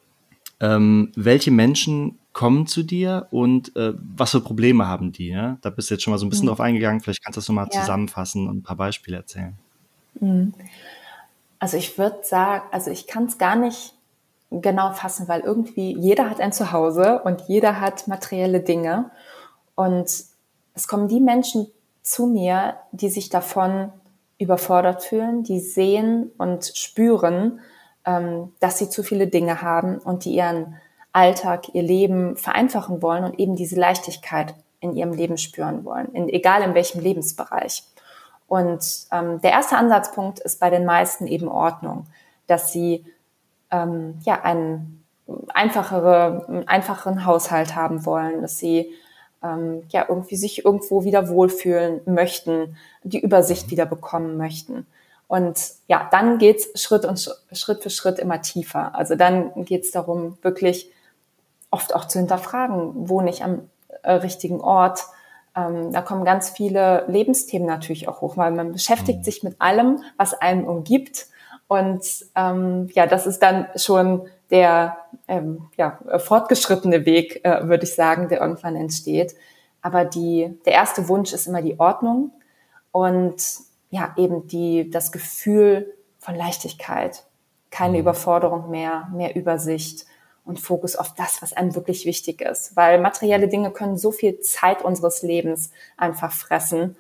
welche Menschen kommen zu dir und was für Probleme haben die? Ja? Da bist du jetzt schon mal so ein bisschen drauf eingegangen. Vielleicht kannst du das nochmal zusammenfassen und ein paar Beispiele erzählen. Also ich würde sagen, also ich kann es gar nicht genau fassen, weil irgendwie jeder hat ein Zuhause und jeder hat materielle Dinge. Und es kommen die Menschen zu mir, die sich davon überfordert fühlen, die sehen und spüren, dass sie zu viele Dinge haben und die ihren Alltag, ihr Leben vereinfachen wollen und eben diese Leichtigkeit in ihrem Leben spüren wollen, egal in welchem Lebensbereich. Und der erste Ansatzpunkt ist bei den meisten eben Ordnung, dass sie einen einfacheren Haushalt haben wollen, dass sie irgendwie sich irgendwo wieder wohlfühlen möchten, die Übersicht wieder bekommen möchten. Und ja, dann geht's Schritt für Schritt immer tiefer. Also dann geht's darum, wirklich oft auch zu hinterfragen, wohne ich am richtigen Ort? Da kommen ganz viele Lebensthemen natürlich auch hoch, weil man beschäftigt sich mit allem, was einen umgibt. Und das ist dann schon der fortgeschrittene Weg, würde ich sagen, der irgendwann entsteht. Aber der erste Wunsch ist immer die Ordnung und ja eben das Gefühl von Leichtigkeit, keine Überforderung mehr Übersicht und Fokus auf das, was einem wirklich wichtig ist. Weil materielle Dinge können so viel Zeit unseres Lebens einfach fressen.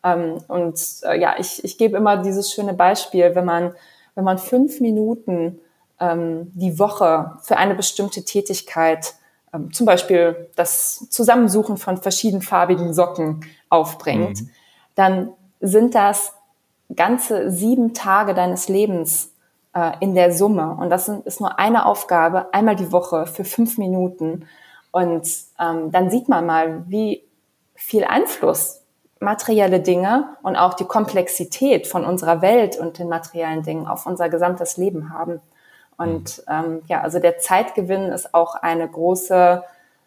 Ich gebe immer dieses schöne Beispiel, wenn man 5 Minuten die Woche für eine bestimmte Tätigkeit, zum Beispiel das Zusammensuchen von verschiedenfarbigen Socken aufbringt, dann sind das ganze 7 Tage deines Lebens in der Summe. Und das ist nur eine Aufgabe, einmal die Woche für 5 Minuten. Und dann sieht man mal, wie viel Einfluss materielle Dinge und auch die Komplexität von unserer Welt und den materiellen Dingen auf unser gesamtes Leben haben. Und also der Zeitgewinn ist auch ein großer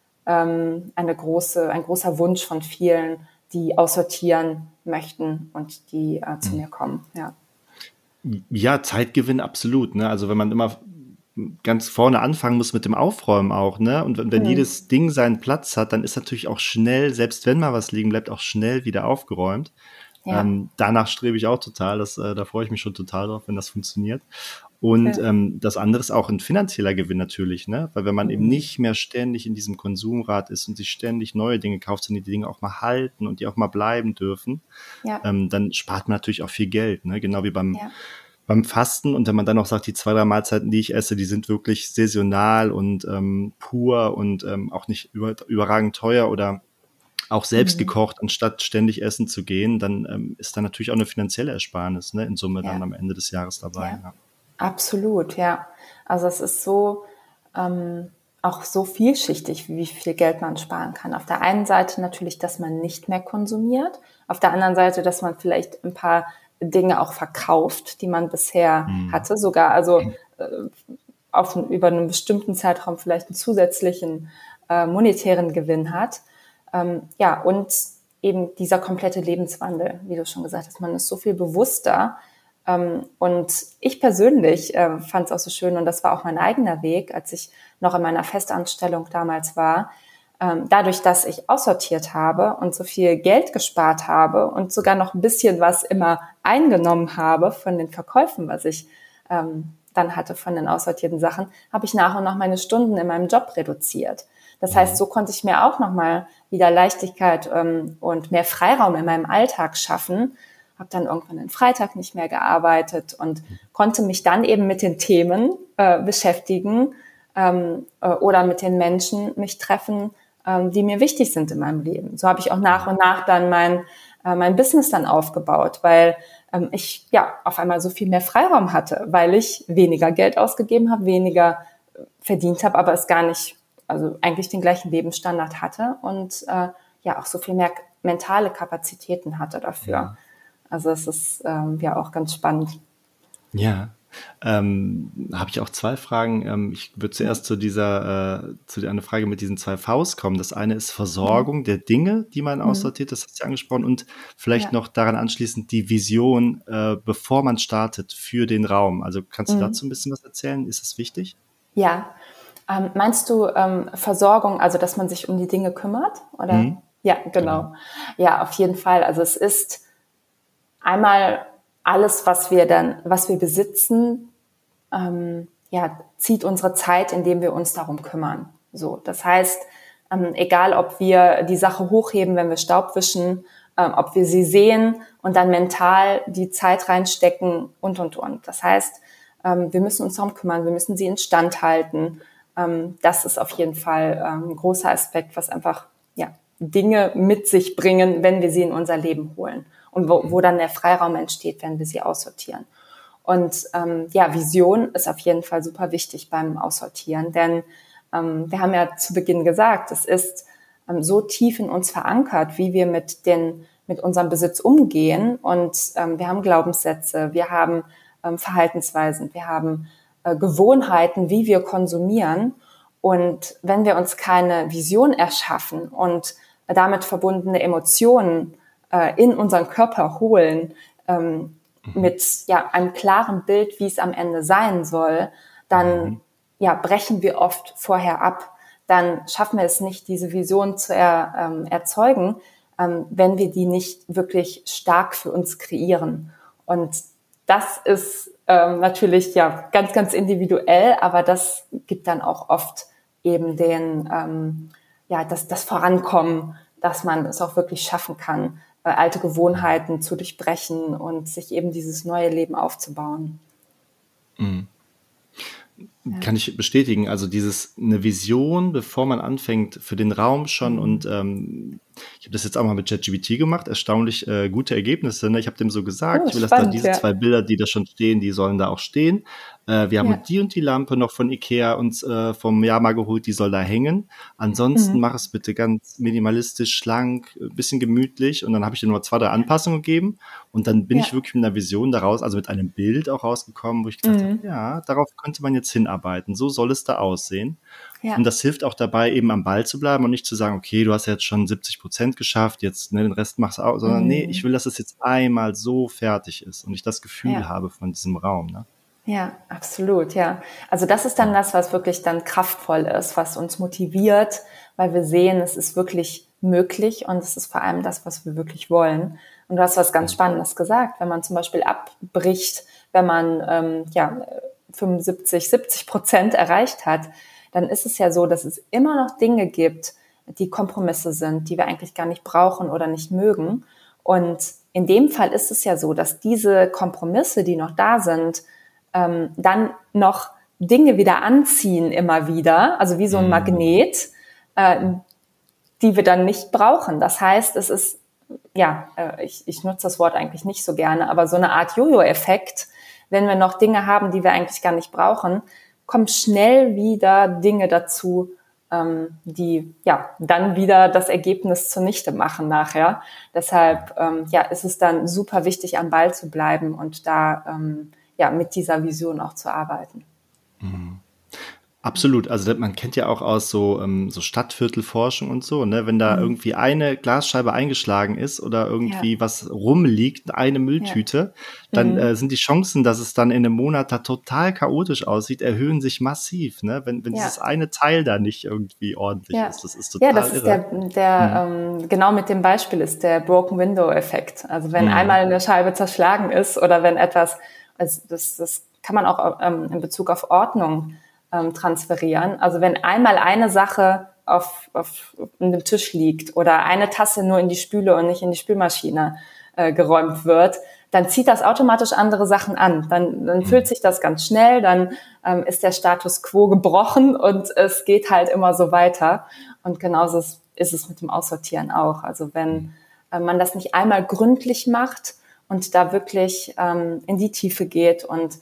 Wunsch von vielen, die aussortieren möchten und die zu mir kommen. Ja, Zeitgewinn absolut. Ne? Also wenn man immer ganz vorne anfangen muss mit dem Aufräumen auch, ne? Und wenn jedes Ding seinen Platz hat, dann ist natürlich auch schnell, selbst wenn mal was liegen bleibt, auch schnell wieder aufgeräumt. Ja. Danach strebe ich auch total. Da freue ich mich schon total drauf, wenn das funktioniert. Und das andere ist auch ein finanzieller Gewinn natürlich, ne? Weil wenn man eben nicht mehr ständig in diesem Konsumrad ist und sich ständig neue Dinge kauft, sondern die Dinge auch mal halten und die auch mal bleiben dürfen, dann spart man natürlich auch viel Geld, ne? Genau wie beim Fasten. Und wenn man dann auch sagt, die 2, 3 Mahlzeiten, die ich esse, die sind wirklich saisonal und pur und auch nicht überragend teuer oder auch selbst gekocht, anstatt ständig essen zu gehen, dann ist da natürlich auch eine finanzielle Ersparnis, ne, in Summe dann am Ende des Jahres dabei. Ja. Absolut, ja. Also es ist so auch so vielschichtig, wie viel Geld man sparen kann. Auf der einen Seite natürlich, dass man nicht mehr konsumiert. Auf der anderen Seite, dass man vielleicht ein paar Dinge auch verkauft, die man bisher hatte. Sogar also über einen bestimmten Zeitraum vielleicht einen zusätzlichen monetären Gewinn hat. Und eben dieser komplette Lebenswandel, wie du schon gesagt hast, man ist so viel bewusster. Und ich persönlich fand es auch so schön, und das war auch mein eigener Weg, als ich noch in meiner Festanstellung damals war, dadurch, dass ich aussortiert habe und so viel Geld gespart habe und sogar noch ein bisschen was immer eingenommen habe von den Verkäufen, was ich dann hatte von den aussortierten Sachen, habe ich nach und nach meine Stunden in meinem Job reduziert. Das heißt, so konnte ich mir auch nochmal wieder Leichtigkeit und mehr Freiraum in meinem Alltag schaffen, habe dann irgendwann den Freitag nicht mehr gearbeitet und konnte mich dann eben mit den Themen beschäftigen oder mit den Menschen mich treffen, die mir wichtig sind in meinem Leben. So habe ich auch nach und nach dann mein Business dann aufgebaut, weil ich auf einmal so viel mehr Freiraum hatte, weil ich weniger Geld ausgegeben habe, weniger verdient habe, aber es gar nicht, also eigentlich den gleichen Lebensstandard hatte und auch so viel mehr mentale Kapazitäten hatte dafür. Ja. Also es ist auch ganz spannend. Ja, habe ich auch 2 Fragen. Ich würde zuerst zu einer Frage mit diesen 2 Vs kommen. Das eine ist Versorgung der Dinge, die man aussortiert, das hast du angesprochen, und vielleicht noch daran anschließend die Vision, bevor man startet, für den Raum. Also kannst du dazu ein bisschen was erzählen? Ist das wichtig? Ja. Meinst du Versorgung, also dass man sich um die Dinge kümmert? Oder? Ja, genau. Ja, auf jeden Fall. Also es ist einmal alles, was wir besitzen, zieht unsere Zeit, indem wir uns darum kümmern. So, das heißt, egal ob wir die Sache hochheben, wenn wir Staub wischen, ob wir sie sehen und dann mental die Zeit reinstecken und. Das heißt, wir müssen uns darum kümmern, wir müssen sie instand halten. Das ist auf jeden Fall ein großer Aspekt, was einfach Dinge mit sich bringen, wenn wir sie in unser Leben holen und wo dann der Freiraum entsteht, wenn wir sie aussortieren. Und Vision ist auf jeden Fall super wichtig beim Aussortieren, denn wir haben ja zu Beginn gesagt, es ist so tief in uns verankert, wie wir mit unserem Besitz umgehen. Und wir haben Glaubenssätze, wir haben Verhaltensweisen, wir haben Gewohnheiten, wie wir konsumieren. Und wenn wir uns keine Vision erschaffen und damit verbundene Emotionen in unseren Körper holen, mit einem klaren Bild, wie es am Ende sein soll, dann brechen wir oft vorher ab. Dann schaffen wir es nicht, diese Vision zu erzeugen, wenn wir die nicht wirklich stark für uns kreieren. Und das ist natürlich ganz, ganz individuell, aber das gibt dann auch oft eben das Vorankommen, dass man es auch wirklich schaffen kann, alte Gewohnheiten zu durchbrechen und sich eben dieses neue Leben aufzubauen. Mhm. Kann ich bestätigen, also eine Vision, bevor man anfängt, für den Raum schon und ich habe das jetzt auch mal mit ChatGPT gemacht, erstaunlich gute Ergebnisse, ne? Ich habe dem so gesagt, ich will, dass da diese 2 Bilder, die da schon stehen, die sollen da auch stehen. Wir haben die und die Lampe noch von Ikea uns vom Jahr mal geholt, die soll da hängen. Ansonsten mach es bitte ganz minimalistisch, schlank, ein bisschen gemütlich und dann habe ich dir nur 2, 3 Anpassungen gegeben und dann bin ich wirklich mit einer Vision daraus, also mit einem Bild auch rausgekommen, wo ich gedacht habe, darauf könnte man jetzt hinarbeiten, so soll es da aussehen. Ja. Und das hilft auch dabei, eben am Ball zu bleiben und nicht zu sagen, okay, du hast jetzt schon 70% geschafft, jetzt den Rest machst du auch, sondern nee, ich will, dass es jetzt einmal so fertig ist und ich das Gefühl habe von diesem Raum, ne? Ja, absolut, ja. Also das ist dann das, was wirklich dann kraftvoll ist, was uns motiviert, weil wir sehen, es ist wirklich möglich und es ist vor allem das, was wir wirklich wollen. Und du hast was ganz Spannendes gesagt, wenn man zum Beispiel abbricht, wenn man 70% erreicht hat, dann ist es ja so, dass es immer noch Dinge gibt, die Kompromisse sind, die wir eigentlich gar nicht brauchen oder nicht mögen. Und in dem Fall ist es ja so, dass diese Kompromisse, die noch da sind, dann noch Dinge wieder anziehen immer wieder, also wie so ein Magnet, die wir dann nicht brauchen. Das heißt, es ist, ich nutze das Wort eigentlich nicht so gerne, aber so eine Art Jojo-Effekt, wenn wir noch Dinge haben, die wir eigentlich gar nicht brauchen, kommen schnell wieder Dinge dazu, die dann wieder das Ergebnis zunichte machen nachher. Deshalb ist es dann super wichtig, am Ball zu bleiben und da mit dieser Vision auch zu arbeiten. Mhm. Absolut, also man kennt ja auch aus so Stadtviertelforschung und so, ne, wenn da irgendwie eine Glasscheibe eingeschlagen ist oder irgendwie was rumliegt, eine Mülltüte, dann sind die Chancen, dass es dann in einem Monat da total chaotisch aussieht, erhöhen sich massiv, ne, wenn dieses eine Teil da nicht irgendwie ordentlich ist. Das ist total das irre. Ist genau mit dem Beispiel ist der Broken Window Effekt. Also wenn einmal eine Scheibe zerschlagen ist oder wenn etwas, also das kann man auch in Bezug auf Ordnung transferieren. Also wenn einmal eine Sache auf einem Tisch liegt oder eine Tasse nur in die Spüle und nicht in die Spülmaschine geräumt wird, dann zieht das automatisch andere Sachen an. Dann fühlt sich das ganz schnell, dann ist der Status quo gebrochen und es geht halt immer so weiter. Und genauso ist es mit dem Aussortieren auch. Also wenn man das nicht einmal gründlich macht und da wirklich in die Tiefe geht und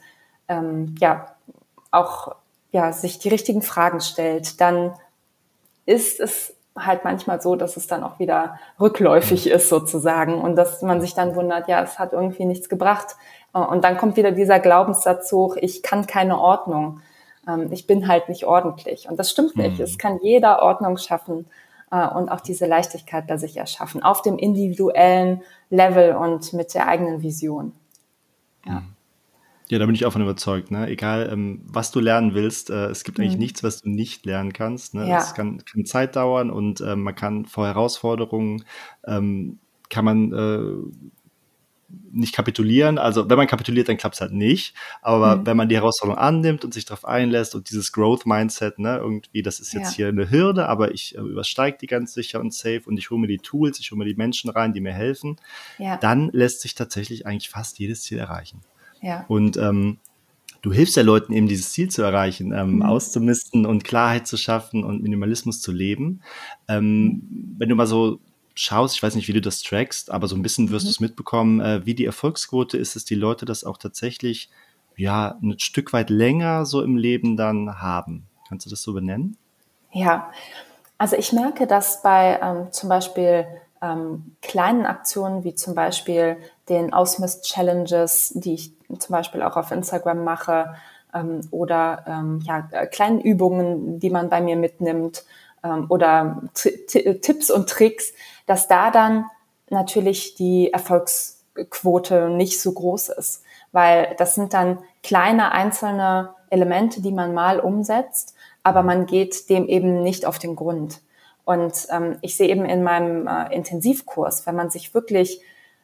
sich die richtigen Fragen stellt, dann ist es halt manchmal so, dass es dann auch wieder rückläufig ist sozusagen und dass man sich dann wundert, es hat irgendwie nichts gebracht. Und dann kommt wieder dieser Glaubenssatz hoch, ich kann keine Ordnung, ich bin halt nicht ordentlich. Und das stimmt nicht. Es kann jeder Ordnung schaffen und auch diese Leichtigkeit bei sich erschaffen, auf dem individuellen Level und mit der eigenen Vision. Ja. Ja, da bin ich auch von überzeugt, ne? Egal, was du lernen willst, es gibt eigentlich nichts, was du nicht lernen kannst, ne? Es kann Zeit dauern und man kann vor Herausforderungen, kann man nicht kapitulieren. Also wenn man kapituliert, dann klappt es halt nicht. Aber wenn man die Herausforderung annimmt und sich darauf einlässt und dieses Growth-Mindset, ne, irgendwie, das ist jetzt hier eine Hürde, aber ich übersteige die ganz sicher und safe und ich hole mir die Tools, ich hole mir die Menschen rein, die mir helfen, dann lässt sich tatsächlich eigentlich fast jedes Ziel erreichen. Ja. Und du hilfst ja Leuten eben, dieses Ziel zu erreichen, auszumisten und Klarheit zu schaffen und Minimalismus zu leben. Wenn du mal so schaust, ich weiß nicht, wie du das trackst, aber so ein bisschen wirst du es mitbekommen, wie die Erfolgsquote ist, dass die Leute das auch tatsächlich ja ein Stück weit länger so im Leben dann haben. Kannst du das so benennen? Ja, also ich merke, dass bei zum Beispiel kleinen Aktionen wie zum Beispiel den Ausmist-Challenges, die ich zum Beispiel auch auf Instagram mache, oder kleinen Übungen, die man bei mir mitnimmt, oder Tipps und Tricks, dass da dann natürlich die Erfolgsquote nicht so groß ist, weil das sind dann kleine einzelne Elemente, die man mal umsetzt, aber man geht dem eben nicht auf den Grund. Und ich sehe eben in meinem Intensivkurs, wenn man sich wirklich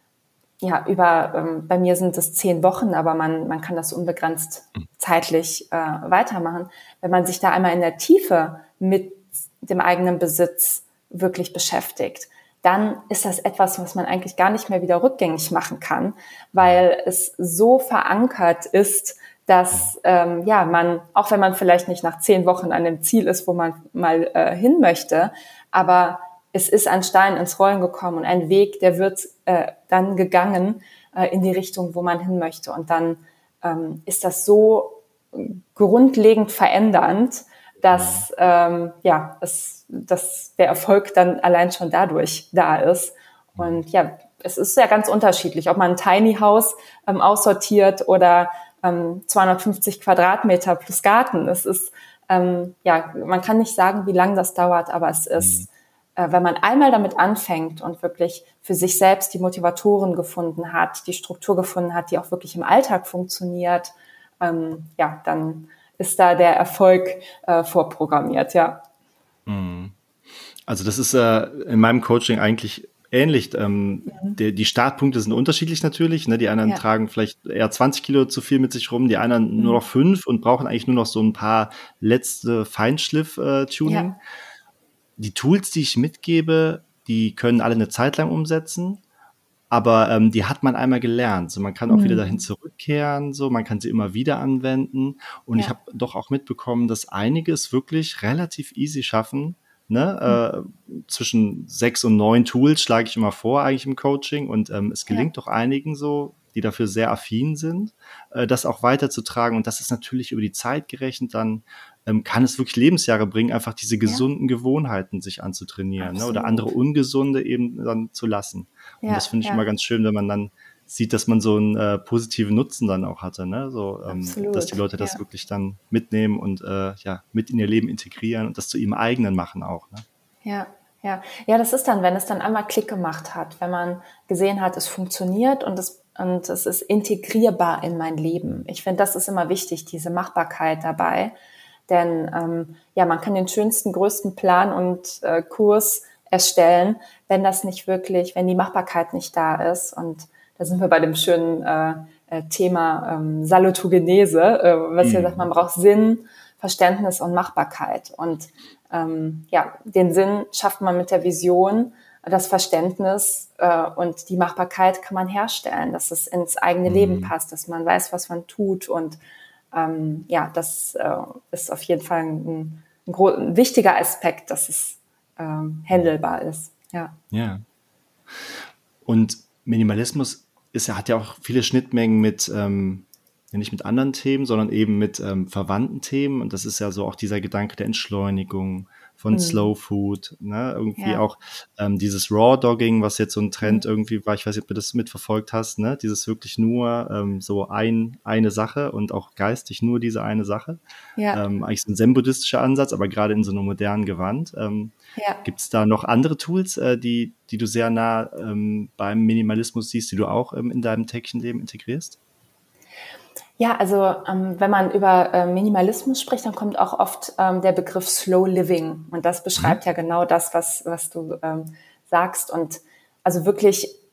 bei mir sind es 10 Wochen, aber man kann das unbegrenzt zeitlich weitermachen. Wenn man sich da einmal in der Tiefe mit dem eigenen Besitz wirklich beschäftigt, dann ist das etwas, was man eigentlich gar nicht mehr wieder rückgängig machen kann, weil es so verankert ist, dass man, auch wenn man vielleicht nicht nach 10 Wochen an dem Ziel ist, wo man mal hin möchte, aber es ist ein Stein ins Rollen gekommen und ein Weg, der wird dann gegangen in die Richtung, wo man hin möchte. Und dann ist das so grundlegend verändernd, dass dass der Erfolg dann allein schon dadurch da ist. Und ja, es ist ja ganz unterschiedlich, ob man ein Tiny House aussortiert oder 250 Quadratmeter plus Garten. Es ist man kann nicht sagen, wie lange das dauert, aber es ist wenn man einmal damit anfängt und wirklich für sich selbst die Motivatoren gefunden hat, die Struktur gefunden hat, die auch wirklich im Alltag funktioniert, dann ist da der Erfolg vorprogrammiert, ja. Also das ist in meinem Coaching eigentlich ähnlich. Die Startpunkte sind unterschiedlich natürlich. Ne? Die einen tragen vielleicht eher 20 Kilo zu viel mit sich rum, die anderen nur noch 5 und brauchen eigentlich nur noch so ein paar letzte Feinschliff-Tuning. Die Tools, die ich mitgebe, die können alle eine Zeit lang umsetzen, aber die hat man einmal gelernt. So, man kann auch wieder dahin zurückkehren, so, man kann sie immer wieder anwenden. Und ich habe doch auch mitbekommen, dass einige es wirklich relativ easy schaffen. Ne? Zwischen 6 und 9 Tools schlage ich immer vor, eigentlich im Coaching. Und es gelingt doch einigen so, die dafür sehr affin sind, das auch weiterzutragen. Und das ist natürlich über die Zeit gerechnet dann, kann es wirklich Lebensjahre bringen, einfach diese gesunden Gewohnheiten sich anzutrainieren, ne? Oder andere ungesunde eben dann zu lassen. Und das finde ich immer ganz schön, wenn man dann sieht, dass man so einen positiven Nutzen dann auch hatte, ne? So, dass die Leute das wirklich dann mitnehmen und mit in ihr Leben integrieren und das zu ihrem eigenen machen auch. Ne? Ja, das ist dann, wenn es dann einmal Klick gemacht hat, wenn man gesehen hat, es funktioniert und es ist integrierbar in mein Leben. Ich finde, das ist immer wichtig, diese Machbarkeit dabei. Denn man kann den schönsten, größten Plan und Kurs erstellen, wenn die Machbarkeit nicht da ist. Und da sind wir bei dem schönen Thema Salutogenese, was ja sagt, man braucht Sinn, Verständnis und Machbarkeit. Und den Sinn schafft man mit der Vision, das Verständnis und die Machbarkeit kann man herstellen, dass es ins eigene Leben passt, dass man weiß, was man tut. Und das ist auf jeden Fall ein wichtiger Aspekt, dass es handelbar ist. Ja. Und Minimalismus hat ja auch viele Schnittmengen mit nicht mit anderen Themen, sondern eben mit verwandten Themen. Und das ist ja so auch dieser Gedanke der Entschleunigung, von Slow Food, ne? Irgendwie auch dieses Raw Dogging, was jetzt so ein Trend irgendwie war, ich weiß nicht, ob du das mitverfolgt hast, ne? Dieses wirklich nur so eine Sache und auch geistig nur diese eine Sache. Eigentlich so ein zen-buddhistischer Ansatz, aber gerade in so einem modernen Gewand. Gibt es da noch andere Tools, die du sehr nah beim Minimalismus siehst, die du auch in deinem täglichen Leben integrierst? Ja, also wenn man über Minimalismus spricht, dann kommt auch oft der Begriff Slow Living. Und das beschreibt ja genau das, was du sagst. Und also wirklich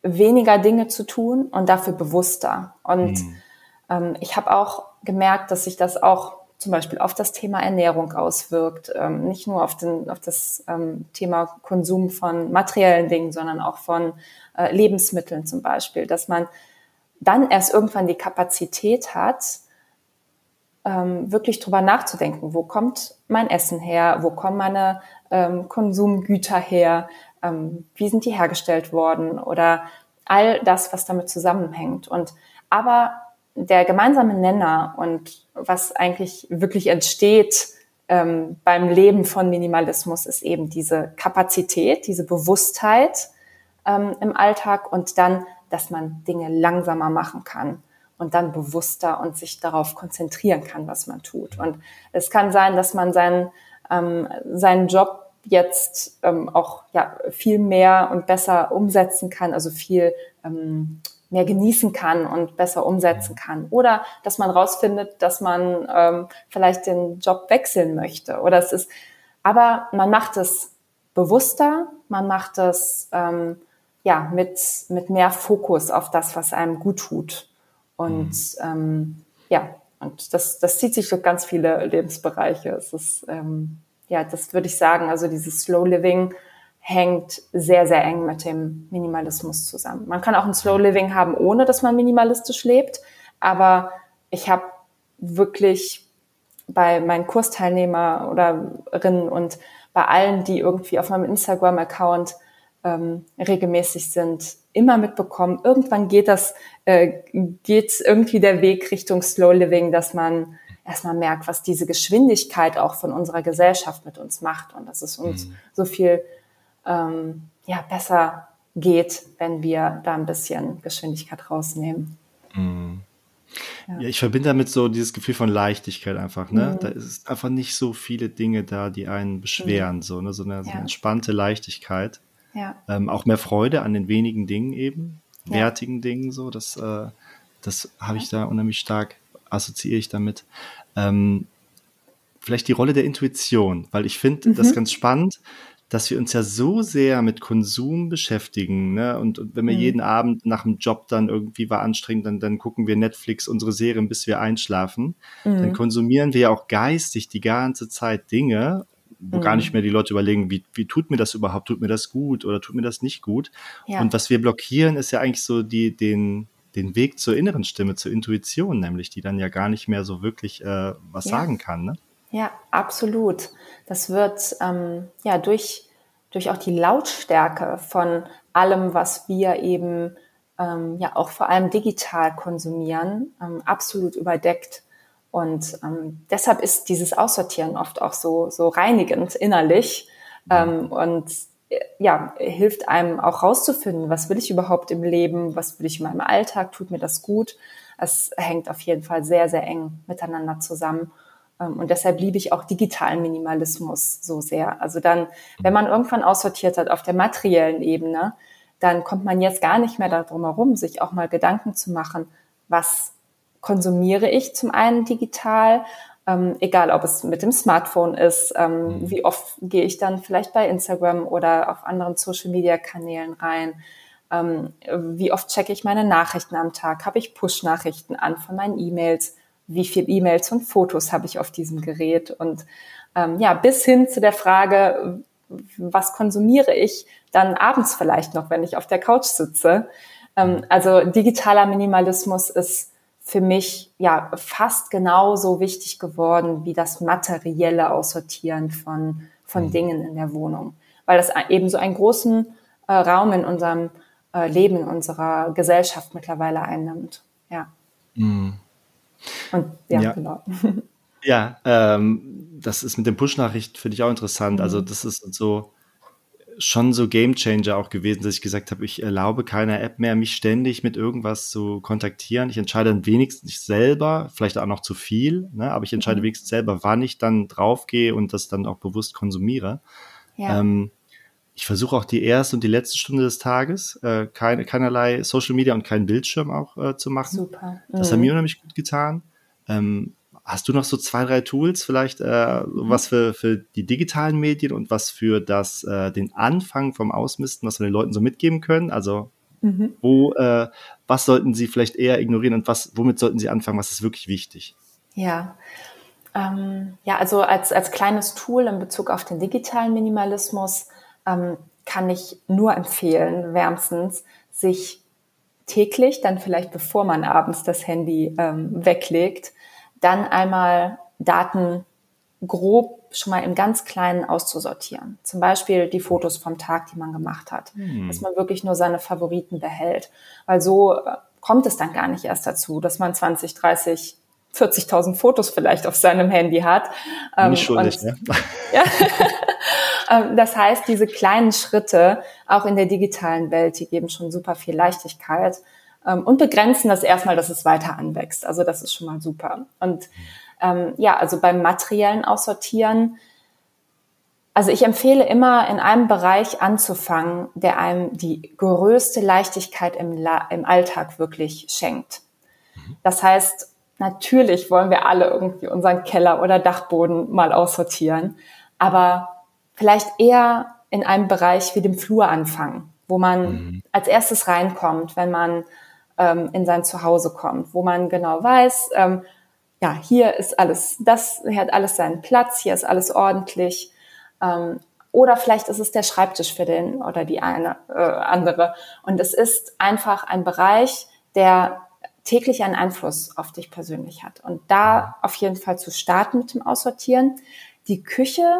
weniger Dinge zu tun und dafür bewusster. Und ich habe auch gemerkt, dass sich das auch zum Beispiel auf das Thema Ernährung auswirkt, nicht nur auf das Thema Konsum von materiellen Dingen, sondern auch von Lebensmitteln zum Beispiel, dass man dann erst irgendwann die Kapazität hat, wirklich drüber nachzudenken, wo kommt mein Essen her, wo kommen meine Konsumgüter her, wie sind die hergestellt worden oder all das, was damit zusammenhängt. Aber der gemeinsame Nenner und was eigentlich wirklich entsteht beim Leben von Minimalismus ist eben diese Kapazität, diese Bewusstheit im Alltag und dann, dass man Dinge langsamer machen kann und dann bewusster und sich darauf konzentrieren kann, was man tut. Und es kann sein, dass man seinen Job jetzt auch viel mehr und besser umsetzen kann, also viel mehr genießen kann und besser umsetzen kann. Oder dass man rausfindet, dass man vielleicht den Job wechseln möchte. Aber man macht es bewusster, man macht es mit mehr Fokus auf das, was einem gut tut. Und und das zieht sich durch ganz viele Lebensbereiche. Es ist das würde ich sagen, also dieses Slow Living hängt sehr, sehr eng mit dem Minimalismus zusammen. Man kann auch ein Slow Living haben, ohne dass man minimalistisch lebt, aber ich habe wirklich bei meinen Kursteilnehmer oder und bei allen, die irgendwie auf meinem Instagram-Account regelmäßig sind, immer mitbekommen, irgendwann geht irgendwie der Weg Richtung Slow Living, dass man erstmal merkt, was diese Geschwindigkeit auch von unserer Gesellschaft mit uns macht und dass es uns so viel besser geht, wenn wir da ein bisschen Geschwindigkeit rausnehmen. Ja, ich verbinde damit so dieses Gefühl von Leichtigkeit einfach, ne? Da ist einfach nicht so viele Dinge da, die einen beschweren, so eine entspannte Leichtigkeit. Ja. Auch mehr Freude an den wenigen Dingen eben, wertigen Dingen, so, das habe ich da unheimlich stark, assoziiere ich damit. Vielleicht die Rolle der Intuition, weil ich finde das ganz spannend, dass wir uns ja so sehr mit Konsum beschäftigen, ne? Und wenn wir jeden Abend nach dem Job dann irgendwie war anstrengend, dann gucken wir Netflix, unsere Serien, bis wir einschlafen, dann konsumieren wir ja auch geistig die ganze Zeit Dinge, wo gar nicht mehr die Leute überlegen, wie tut mir das überhaupt, tut mir das gut oder tut mir das nicht gut? Ja. Und was wir blockieren, ist ja eigentlich so den Weg zur inneren Stimme, zur Intuition nämlich, die dann ja gar nicht mehr so wirklich was sagen kann, ne? Ja, absolut. Das wird durch auch die Lautstärke von allem, was wir eben auch vor allem digital konsumieren, absolut überdeckt. Und deshalb ist dieses Aussortieren oft auch so reinigend innerlich und hilft einem auch rauszufinden, was will ich überhaupt im Leben, was will ich in meinem Alltag, tut mir das gut. Es hängt auf jeden Fall sehr, sehr eng miteinander zusammen. Und deshalb liebe ich auch digitalen Minimalismus so sehr. Also dann, wenn man irgendwann aussortiert hat auf der materiellen Ebene, dann kommt man jetzt gar nicht mehr darum herum, sich auch mal Gedanken zu machen, was konsumiere ich zum einen digital, egal ob es mit dem Smartphone ist, wie oft gehe ich dann vielleicht bei Instagram oder auf anderen Social-Media-Kanälen rein, wie oft checke ich meine Nachrichten am Tag, habe ich Push-Nachrichten an von meinen E-Mails, wie viel E-Mails und Fotos habe ich auf diesem Gerät und bis hin zu der Frage, was konsumiere ich dann abends vielleicht noch, wenn ich auf der Couch sitze. Also digitaler Minimalismus ist für mich fast genauso wichtig geworden wie das materielle Aussortieren von Dingen in der Wohnung, weil das eben so einen großen Raum in unserem Leben, in unserer Gesellschaft mittlerweile einnimmt. Ja. Und genau. Ja, das ist mit den Push-Nachrichten, finde ich auch interessant. Also das ist so schon so Gamechanger auch gewesen, dass ich gesagt habe, ich erlaube keiner App mehr, mich ständig mit irgendwas zu kontaktieren. Ich entscheide dann wenigstens selber, vielleicht auch noch zu viel, ne? Aber ich entscheide wenigstens selber, wann ich dann draufgehe und das dann auch bewusst konsumiere. Ja. Ich versuche auch die erste und die letzte Stunde des Tages keinerlei Social Media und keinen Bildschirm auch zu machen. Super. Das hat mir unheimlich gut getan. Hast du noch so 2, 3 Tools vielleicht, was für die digitalen Medien und was für den Anfang vom Ausmisten, was wir den Leuten so mitgeben können? Also Was sollten sie vielleicht eher ignorieren und womit sollten sie anfangen? Was ist wirklich wichtig? Ja, also als kleines Tool in Bezug auf den digitalen Minimalismus kann ich nur empfehlen, wärmstens, sich täglich, dann vielleicht bevor man abends das Handy weglegt, dann einmal Daten grob schon mal im ganz Kleinen auszusortieren. Zum Beispiel die Fotos vom Tag, die man gemacht hat. Dass man wirklich nur seine Favoriten behält. Weil so kommt es dann gar nicht erst dazu, dass man 20, 30, 40.000 Fotos vielleicht auf seinem Handy hat. Nicht schuldig, ne? Ja. Das heißt, diese kleinen Schritte, auch in der digitalen Welt, die geben schon super viel Leichtigkeit und begrenzen das erstmal, dass es weiter anwächst. Also das ist schon mal super. Und also beim materiellen Aussortieren, also ich empfehle immer, in einem Bereich anzufangen, der einem die größte Leichtigkeit im Alltag wirklich schenkt. Das heißt, natürlich wollen wir alle irgendwie unseren Keller oder Dachboden mal aussortieren, aber vielleicht eher in einem Bereich wie dem Flur anfangen, wo man als erstes reinkommt, wenn man in sein Zuhause kommt, wo man genau weiß, hier ist alles, hier hat alles seinen Platz, hier ist alles ordentlich. Oder vielleicht ist es der Schreibtisch für den oder die eine andere. Und es ist einfach ein Bereich, der täglich einen Einfluss auf dich persönlich hat. Und da auf jeden Fall zu starten mit dem Aussortieren. Die Küche,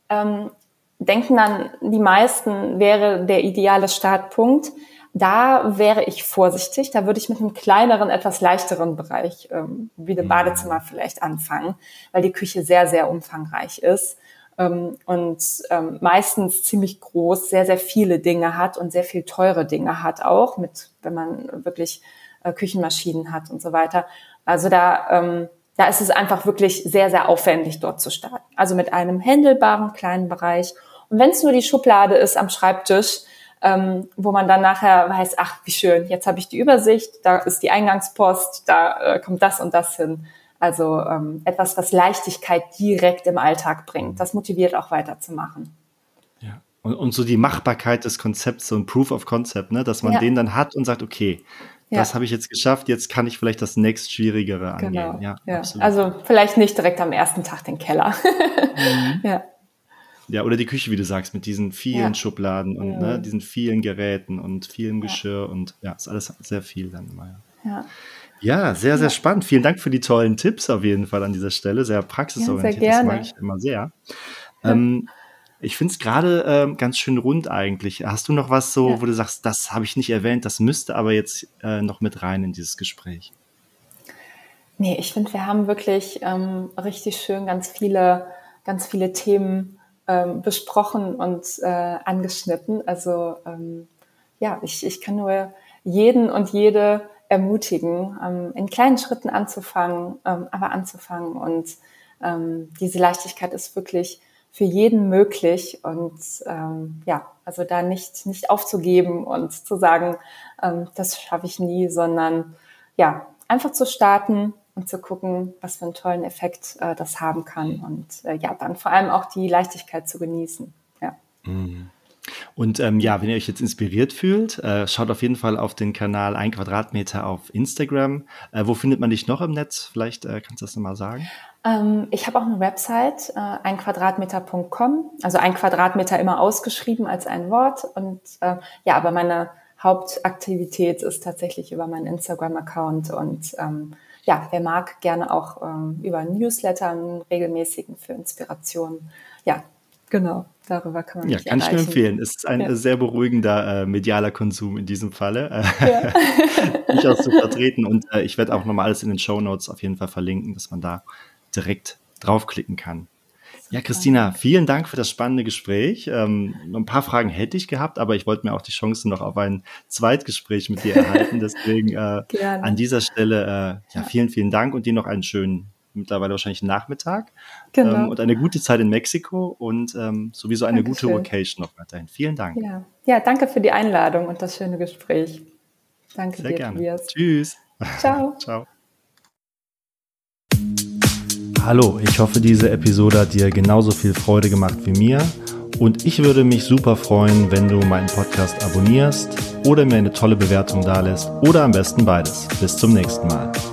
denken dann die meisten, wäre der ideale Startpunkt. Da wäre ich vorsichtig. Da würde ich mit einem kleineren, etwas leichteren Bereich, wie dem Badezimmer vielleicht anfangen, weil die Küche sehr, sehr umfangreich ist und meistens ziemlich groß, sehr, sehr viele Dinge hat und sehr viel teure Dinge hat auch, wenn man wirklich Küchenmaschinen hat und so weiter. Also da ist es einfach wirklich sehr, sehr aufwendig, dort zu starten. Also mit einem handelbaren kleinen Bereich. Und wenn es nur die Schublade ist am Schreibtisch, wo man dann nachher weiß, ach, wie schön, jetzt habe ich die Übersicht, da ist die Eingangspost, da kommt das und das hin. Also etwas, was Leichtigkeit direkt im Alltag bringt. Das motiviert auch weiterzumachen. Ja. Und so die Machbarkeit des Konzepts, so ein Proof of Concept, ne, dass man den dann hat und sagt, okay, das habe ich jetzt geschafft, jetzt kann ich vielleicht das nächstschwierigere angehen. Genau. Ja, absolut. Also vielleicht nicht direkt am ersten Tag den Keller. Ja, oder die Küche, wie du sagst, mit diesen vielen Schubladen und diesen vielen Geräten und vielem Geschirr und ist alles sehr viel dann immer. Ja, sehr, sehr spannend. Vielen Dank für die tollen Tipps auf jeden Fall an dieser Stelle. Sehr praxisorientiert, sehr gerne. Das mag ich immer sehr. Ich finde es gerade ganz schön rund eigentlich. Hast du noch was wo du sagst, das habe ich nicht erwähnt, das müsste aber jetzt noch mit rein in dieses Gespräch? Nee, ich finde, wir haben wirklich richtig schön ganz viele Themen besprochen und angeschnitten. Also ich kann nur jeden und jede ermutigen, in kleinen Schritten anzufangen, und diese Leichtigkeit ist wirklich für jeden möglich und also da nicht aufzugeben und zu sagen, das schaffe ich nie, sondern einfach zu starten und zu gucken, was für einen tollen Effekt das haben kann und dann vor allem auch die Leichtigkeit zu genießen. Ja. Und wenn ihr euch jetzt inspiriert fühlt, schaut auf jeden Fall auf den Kanal 1 Quadratmeter auf Instagram. Wo findet man dich noch im Netz? Vielleicht kannst du das nochmal sagen. Ich habe auch eine Website, 1quadratmeter.com, also 1 Quadratmeter immer ausgeschrieben als ein Wort. Und aber meine Hauptaktivität ist tatsächlich über meinen Instagram-Account und wer mag, gerne auch über einen Newsletter, einen regelmäßigen für Inspiration. Ja, genau, darüber kann man mich kann erreichen. Ich nur empfehlen. Es ist ein sehr beruhigender medialer Konsum in diesem Falle. Mich auch zu vertreten. Und ich werde auch nochmal alles in den Shownotes auf jeden Fall verlinken, dass man da direkt draufklicken kann. Ja, Christina, vielen Dank für das spannende Gespräch. Ein paar Fragen hätte ich gehabt, aber ich wollte mir auch die Chance noch auf ein Zweitgespräch mit dir erhalten. Deswegen an dieser Stelle vielen, vielen Dank und dir noch einen schönen, mittlerweile wahrscheinlich Nachmittag. Genau. Und eine gute Zeit in Mexiko und sowieso eine gute Vacation noch weiterhin. Vielen Dank. Ja, danke für die Einladung und das schöne Gespräch. Danke sehr dir, gerne. Tobias. Tschüss. Ciao. Ciao. Hallo, ich hoffe, diese Episode hat dir genauso viel Freude gemacht wie mir Und ich würde mich super freuen, wenn du meinen Podcast abonnierst oder mir eine tolle Bewertung dalässt oder am besten beides. Bis zum nächsten Mal.